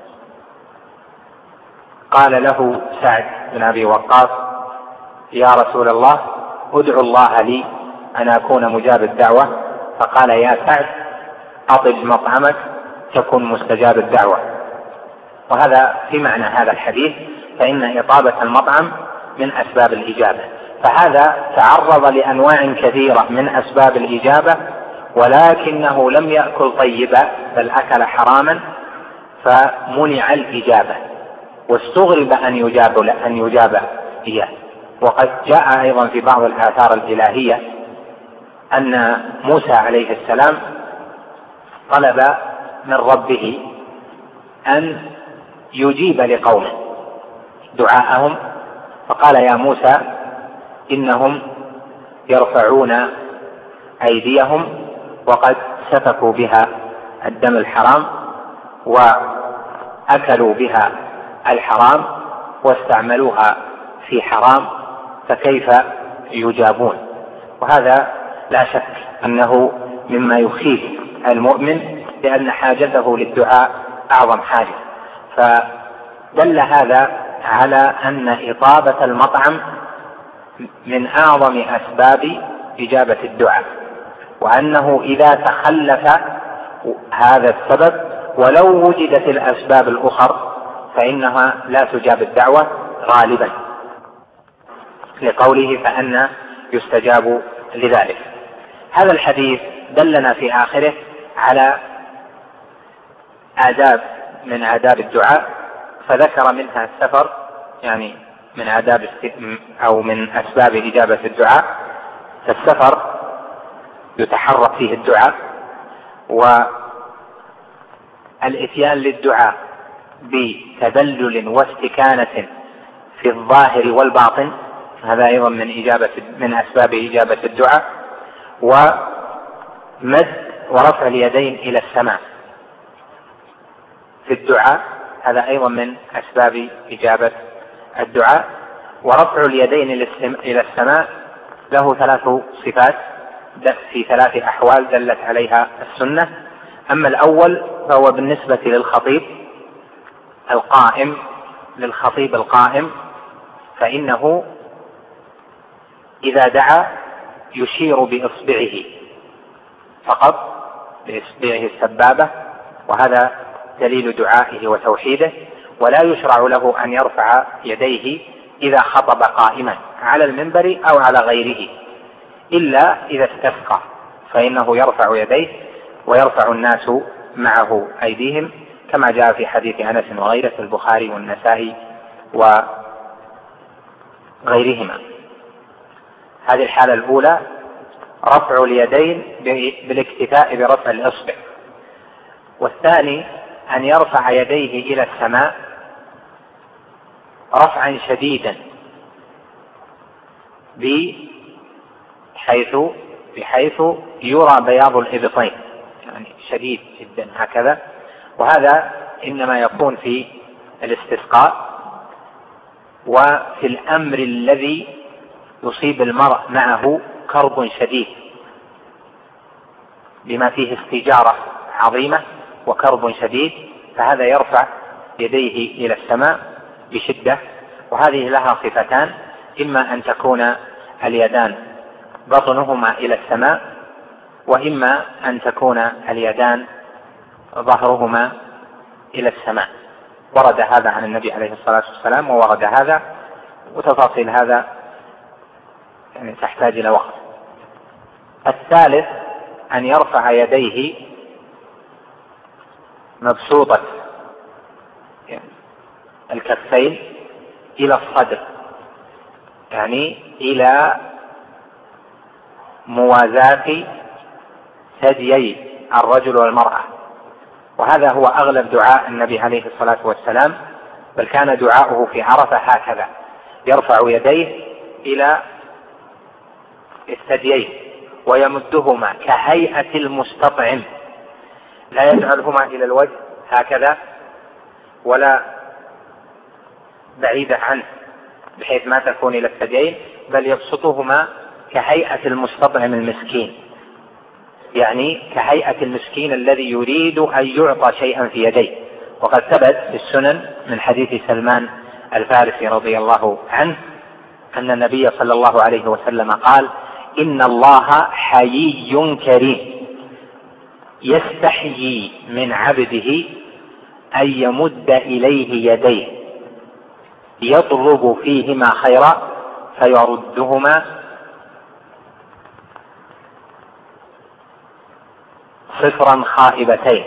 قال له سعد بن أبي وقاص: يا رسول الله ادعو الله لي أن أكون مجاب الدعوة. فقال: يا سعد أطب مطعمك تكن مستجاب الدعوة. وهذا في معنى هذا الحديث، فإن إطابة المطعم من أسباب الإجابة. فهذا تعرض لأنواع كثيرة من أسباب الإجابة، ولكنه لم يأكل طيبا بل أكل حراما فمنع الإجابة، واستغرب أن يجاب أن يجاب إياه. وقد جاء أيضا في بعض الآثار الإلهية أن موسى عليه السلام طلب من ربه أن يجيب لقومه دعاءهم، فقال: يا موسى إنهم يرفعون أيديهم وقد سفكوا بها الدم الحرام وأكلوا بها الحرام واستعملوها في حرام، فكيف يجابون؟ وهذا لا شك أنه مما يخيف المؤمن، لأن حاجته للدعاء أعظم حاجة. فدل هذا على أن إطابة المطعم من أعظم أسباب إجابة الدعاء، وأنه إذا تخلف هذا السبب ولو وجدت الأسباب الأخرى فإنها لا تجاب الدعوة غالبا، لقوله: فأنى يستجاب لذلك. هذا الحديث دلنا في آخره على آداب من آداب الدعاء، فذكر منها السفر، يعني من آداب أو من أسباب إجابة الدعاء. فالسفر يتحرك فيه الدعاء، والإتيان للدعاء بتذلل واستكانة في الظاهر والباطن، هذا أيضا من إجابة من أسباب إجابة الدعاء. ومد ورفع اليدين إلى السماء في الدعاء، هذا أيضا من أسباب إجابة الدعاء. ورفع اليدين إلى السماء له ثلاث صفات في ثلاث أحوال دلت عليها السنة. أما الأول فهو بالنسبة للخطيب القائم للخطيب القائم فإنه إذا دعا يشير بإصبعه فقط، بإصبعه السبابة، وهذا دليل دعائه وتوحيده. ولا يشرع له أن يرفع يديه إذا خطب قائما على المنبر أو على غيره، إلا إذا استسقى فإنه يرفع يديه ويرفع الناس معه أيديهم، كما جاء في حديث أنس وغيره في البخاري والنسائي وغيرهما. هذه الحالة الأولى رفع اليدين بالاكتفاء برفع الإصبع. والثاني أن يرفع يديه إلى السماء رفعا شديدا بحيث بحيث يرى بياض الإبطين، يعني شديد جدا هكذا. وهذا إنما يكون في الاستسقاء وفي الأمر الذي يصيب المرء معه كرب شديد بما فيه استجارة عظيمة وكرب شديد، فهذا يرفع يديه إلى السماء بشدة. وهذه لها صفتان: إما أن تكون اليدان بطنهما إلى السماء، وإما أن تكون اليدان ظهرهما إلى السماء. ورد هذا عن النبي عليه الصلاة والسلام، وورد هذا، وتفاصيل هذا يعني تحتاج إلى وقت. الثالث أن يرفع يديه مبسوطة الكفين إلى الصدر، يعني إلى موازاة ثديي الرجل والمرأة. وهذا هو أغلب دعاء النبي عليه الصلاة والسلام، بل كان دعاؤه في عرفة هكذا: يرفع يديه إلى الثديين ويمدهما كهيئة المستطعم، لا يجعلهما إلى الوجه هكذا ولا بعيدة عنه بحيث ما تكون إلى الثديين، بل يبسطهما كهيئة المستطعم المسكين، يعني كهيئة المسكين الذي يريد أن يعطى شيئا في يديه. وقد ثبت في السنن من حديث سلمان الفارسي رضي الله عنه أن النبي صلى الله عليه وسلم قال: إن الله حيي كريم يستحيي من عبده أن يمد إليه يديه يطلب فيهما خيرا فيردهما صفرا خائبتين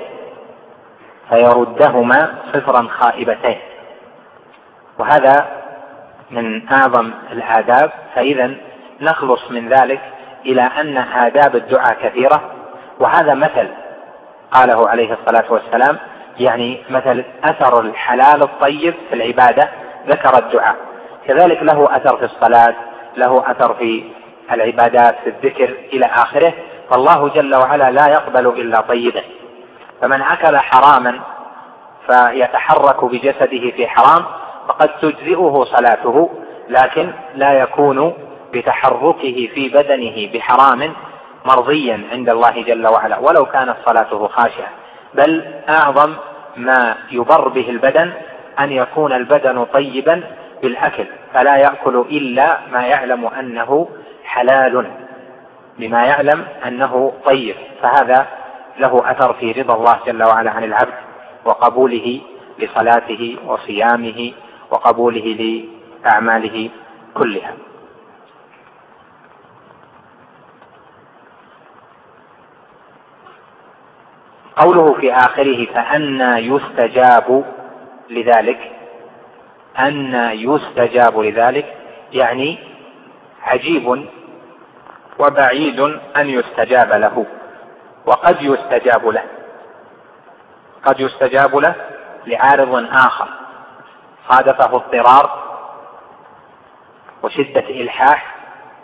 فيردهما صفرا خائبتين. وهذا من أعظم الآداب. فإذا نخلص من ذلك إلى أن آداب الدعاء كثيرة، وهذا مثل قاله عليه الصلاة والسلام، يعني مثل أثر الحلال الطيب في العبادة ذكر الدعاء، كذلك له أثر في الصلاة، له أثر في العبادات في الذكر إلى آخره. فالله جل وعلا لا يقبل إلا طيبا، فمن أكل حراما فيتحرك بجسده في حرام فقد تجزئه صلاته، لكن لا يكون بتحركه في بدنه بحرام مرضيا عند الله جل وعلا ولو كانت صلاته خاشعة. بل أعظم ما يبر به البدن أن يكون البدن طيبا بالأكل، فلا يأكل إلا ما يعلم أنه حلال، بما يعلم أنه طيب، فهذا له أثر في رضا الله جل وعلا عن العبد وقبوله لصلاته وصيامه وقبوله لأعماله كلها. قوله في آخره: فأنى يستجاب لذلك، أنى يستجاب لذلك يعني عجيب وبعيد أن يستجاب له. وقد يستجاب له، قد يستجاب له لعارض آخر صادفه اضطرار وشدة إلحاح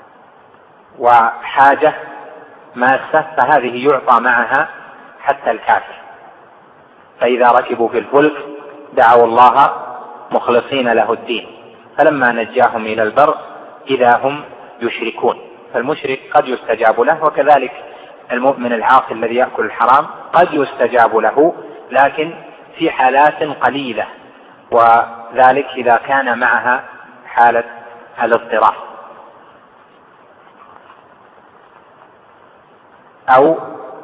وحاجة ماسة، فهذه يعطى معها حتى الكافر. فإذا ركبوا في الفلك دعوا الله مخلصين له الدين فلما نجاهم إلى البر إذا هم يشركون. فالمشرك قد يستجاب له، وكذلك المؤمن العاصي الذي يأكل الحرام قد يستجاب له، لكن في حالات قليلة، وذلك إذا كان معها حالة الاضطرار أو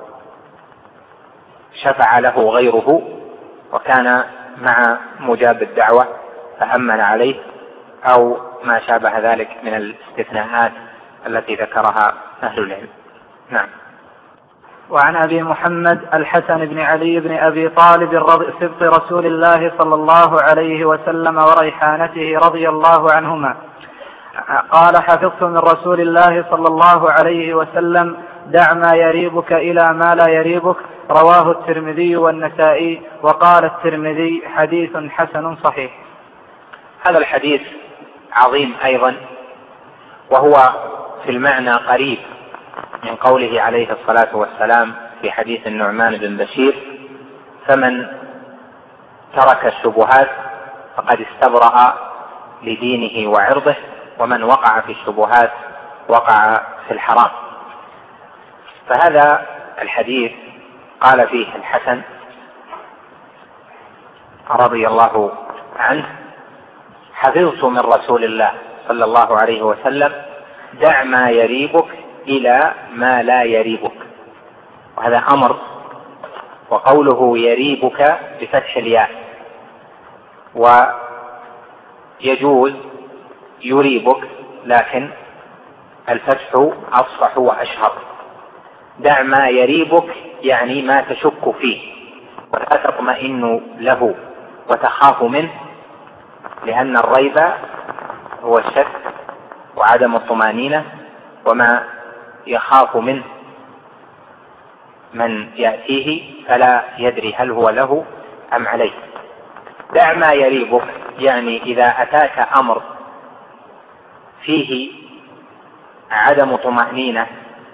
شفع له غيره وكان مع مجاب الدعوة فأمن عليه، أو ما شابه ذلك من الاستثناءات التي ذكرها أهل العلم. نعم. وعن أبي محمد الحسن بن علي بن أبي طالب سبط رسول الله صلى الله عليه وسلم وريحانته رضي الله عنهما قال: حفظت من رسول الله صلى الله عليه وسلم: دع ما يريبك إلى ما لا يريبك. رواه الترمذي والنسائي. وقال الترمذي: حديث حسن صحيح. هذا الحديث عظيم أيضا، وهو في المعنى قريب من قوله عليه الصلاة والسلام في حديث النعمان بن بشير: فمن ترك الشبهات فقد استبرأ لدينه وعرضه ومن وقع في الشبهات وقع في الحرام. فهذا الحديث قال فيه الحسن رضي الله عنه: حفظت من رسول الله صلى الله عليه وسلم: دع ما يريبك إلى ما لا يريبك. وهذا أمر، وقوله يريبك بفتح الياء، ويجوز يريبك لكن الفتح أفصح وأشهر. دع ما يريبك يعني ما تشك فيه ولا تطمئن له وتخاف منه، لأن الريب هو الشك وعدم الطمأنينة وما يخاف منه من يأتيه فلا يدري هل هو له أم عليه. دع ما يريبك يعني إذا أتاك أمر فيه عدم طمأنينة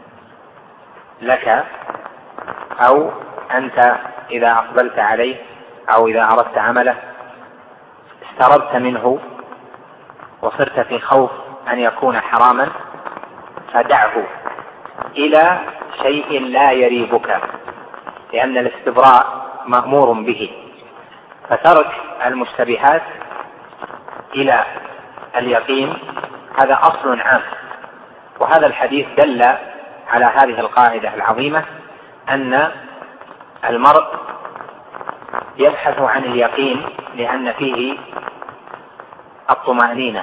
لك، أو أنت إذا أقبلت عليه أو إذا أردت عمله استربت منه وصرت في خوف أن يكون حراما، فدعه إلى شيء لا يريبك، لأن الاستبراء مأمور به. فترك المشتبهات إلى اليقين هذا أصل عام. وهذا الحديث دل على هذه القاعدة العظيمة، أن المرء يبحث عن اليقين لأن فيه الطمأنينة،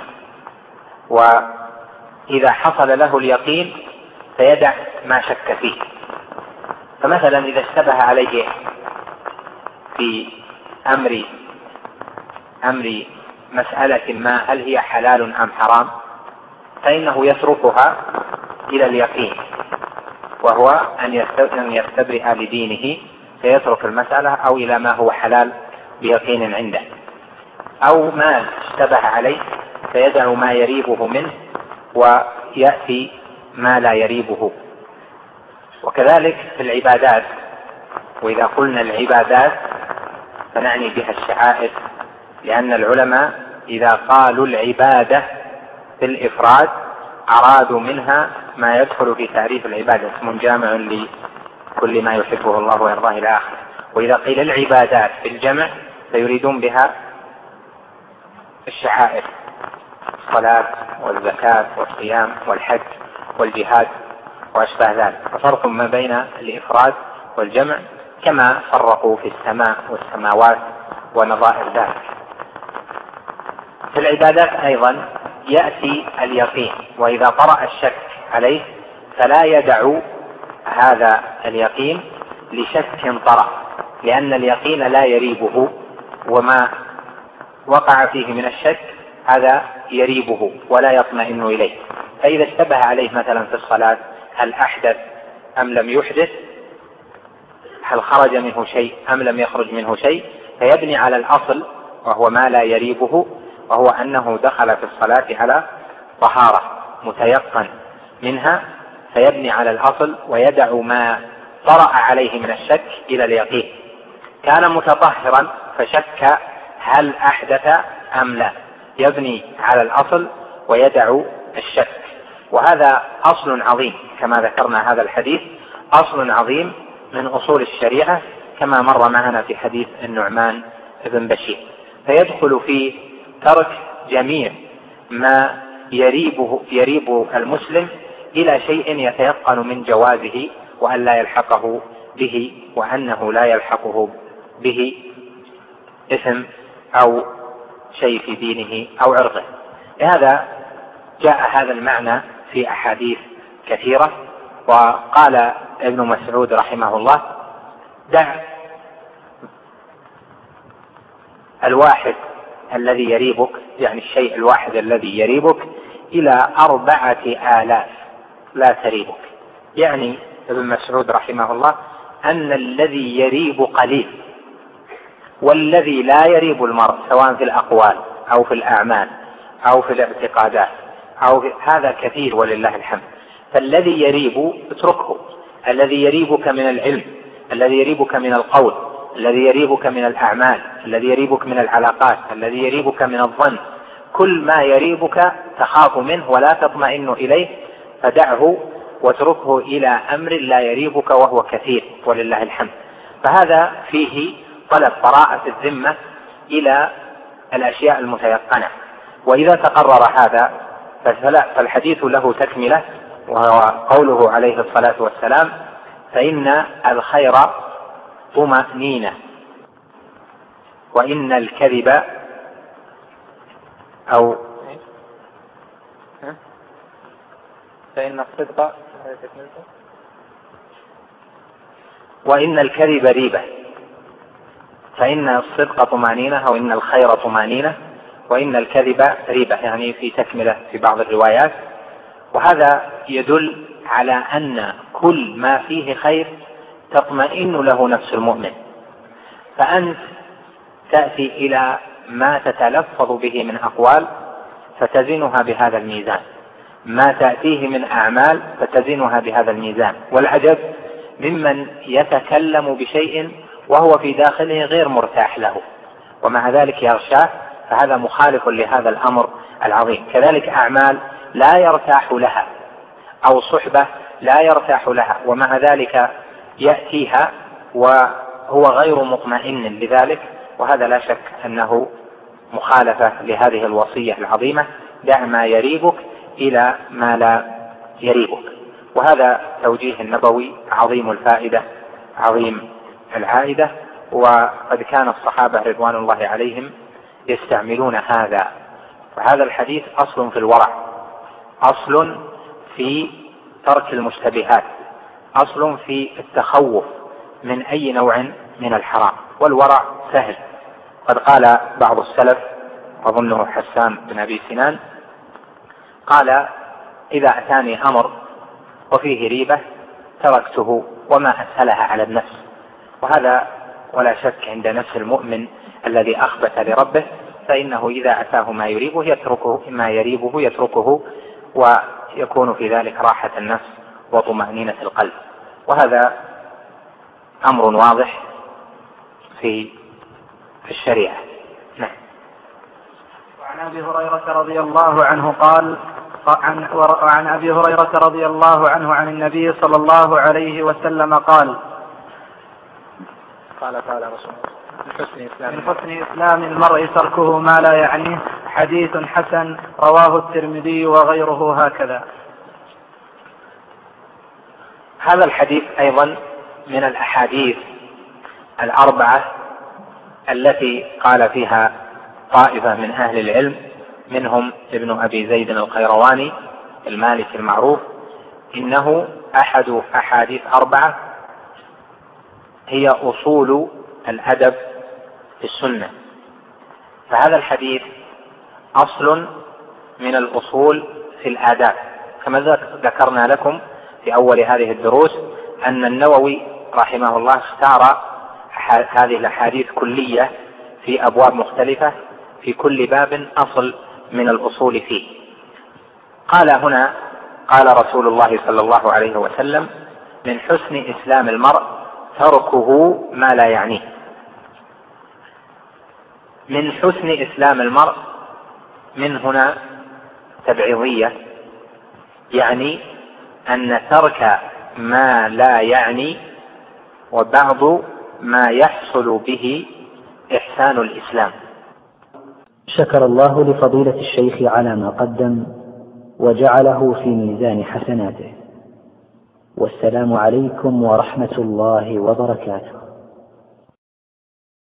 وإذا حصل له اليقين فيدع ما شك فيه. فمثلا إذا اشتبه عليه في أمر أمر مسألة ما هل هي حلال أم حرام، فإنه يتركها إلى اليقين، وهو أن يستبرئ لدينه فيترك المسألة، أو إلى ما هو حلال بيقين عنده. أو ما اشتبه عليه فيدع ما يريبه منه ويأتي ما لا يريبه. وكذلك في العبادات، وإذا قلنا العبادات فنعني بها الشعائر، لأن العلماء إذا قالوا العبادة في الإفراد أرادوا منها ما يدخل في تعريف العبادة، اسم جامع لكل ما يحبه الله ويرضاه إلى آخره. وإذا قيل العبادات في الجمع فيريدون بها الشعائر: الصلاة والزكاة والصيام والحج والجهاد وأشباه ذلك. ففرق ما بين الإفراد والجمع، كما فرقوا في السماء والسماوات ونظائر ذلك. في العبادات أيضا يأتي اليقين، وإذا طرأ الشك عليه فلا يدع هذا اليقين لشك طرأ، لأن اليقين لا يريبه، وما وقع فيه من الشك هذا يريبه ولا يطمئن إليه. فإذا اشتبه عليه مثلا في الصلاة هل أحدث أم لم يحدث، هل خرج منه شيء أم لم يخرج منه شيء، فيبني على الأصل وهو ما لا يريبه، وهو أنه دخل في الصلاة على طهارة متيقن منها، فيبني على الأصل ويدع ما طرأ عليه من الشك إلى اليقين. كان متطهرا فشك هل أحدث أم لا، يبني على الأصل ويدع الشك. وهذا أصل عظيم، كما ذكرنا هذا الحديث أصل عظيم من أصول الشريعة، كما مر معنا في حديث النعمان بن بشير. فيدخل في ترك جميع ما يريبه يريب المسلم إلى شيء يتيقن من جوازه وأن لا يلحقه به، وأنه لا يلحقه به إثم أو شيء في دينه أو عرضه. لهذا جاء هذا المعنى في أحاديث كثيرة. وقال ابن مسعود رحمه الله: دع الواحد الذي يريبك، يعني الشيء الواحد الذي يريبك، إلى أربعة آلاف لا تريبك. يعني ابن مسعود رحمه الله أن الذي يريب قليل، والذي لا يريب المرء سواء في الأقوال أو في الأعمال أو في الاعتقادات أو في هذا كثير ولله الحمد. فالذي يريب اتركه، الذي يريبك من العلم، الذي يريبك من القول، الذي يريبك من الأعمال، الذي يريبك من العلاقات، الذي يريبك من الظن، كل ما يريبك تخاف منه ولا تطمئن إليه فدعه واتركه إلى أمر لا يريبك وهو كثير ولله الحمد. فهذا فيه طلب براءة الذمة إلى الأشياء المتيقنة. وإذا تقرر هذا فالحديث له تكملة، وهو قوله عليه الصلاة والسلام: فإن الخير طمأنينة وإن الكذب أو فإن الصدق وإن الكذب ريبة. فإن الصدق طمأنينة وإن الخير طمأنينة وإن الكذب ريبة، يعني في تكملة في بعض الروايات. وهذا يدل على أن كل ما فيه خير تطمئن له نفس المؤمن. فأنت تأتي إلى ما تتلفظ به من أقوال فتزنها بهذا الميزان، ما تأتيه من أعمال فتزنها بهذا الميزان. والعجب ممن يتكلم بشيء وهو في داخله غير مرتاح له ومع ذلك يغشاه، فهذا مخالف لهذا الأمر العظيم. كذلك أعمال لا يرتاح لها أو صحبة لا يرتاح لها ومع ذلك يأتيها وهو غير مطمئن لذلك، وهذا لا شك أنه مخالفة لهذه الوصية العظيمة: دع ما يريبك إلى ما لا يريبك. وهذا توجيه النبوي عظيم الفائدة عظيم العائدة، وقد كان الصحابة رضوان الله عليهم يستعملون هذا. وهذا الحديث أصل في الورع، أصل في ترك المشتبهات، أصل في التخوف من أي نوع من الحرام. والورع سهل. قد قال بعض السلف، أظنه حسان بن أبي سنان، قال: إذا أتاني أمر وفيه ريبة تركته وما أسهلها على النفس. وهذا ولا شك عند نفس المؤمن الذي أخبت لربه، فإنه إذا أتاه ما يريبه يتركه ما يريبه يتركه ويكون في ذلك راحة النفس وطمأنينة القلب. وهذا أمر واضح في في الشريعة. نعم. وعن أبي هريرة رضي الله عنه قال عن, وعن أبي هريرة رضي الله عنه عن النبي صلى الله عليه وسلم قال قال قال رسول الله: من حسن إسلام المرء تركه ما لا يعنيه. حديث حسن رواه الترمذي وغيره هكذا. هذا الحديث أيضا من الأحاديث الأربعة التي قال فيها طائفة من أهل العلم، منهم ابن أبي زيد القيرواني المالكي المعروف، إنه أحد أحاديث أربعة هي أصول الأدب في السنة. فهذا الحديث أصل من الأصول في الآداب، كما ذكرنا لكم في أول هذه الدروس أن النووي رحمه الله اختار هذه الأحاديث كلية في أبواب مختلفة، في كل باب أصل من الأصول فيه. قال هنا: قال رسول الله صلى الله عليه وسلم: من حسن إسلام المرء تركه ما لا يعنيه. من حسن إسلام المرء، من هنا تبعيضية، يعني أن ترك ما لا يعني وبعض ما يحصل به إحسان الإسلام. شكر الله لفضيلة الشيخ على ما قدم وجعله في ميزان حسناته. والسلام عليكم ورحمة الله وبركاته.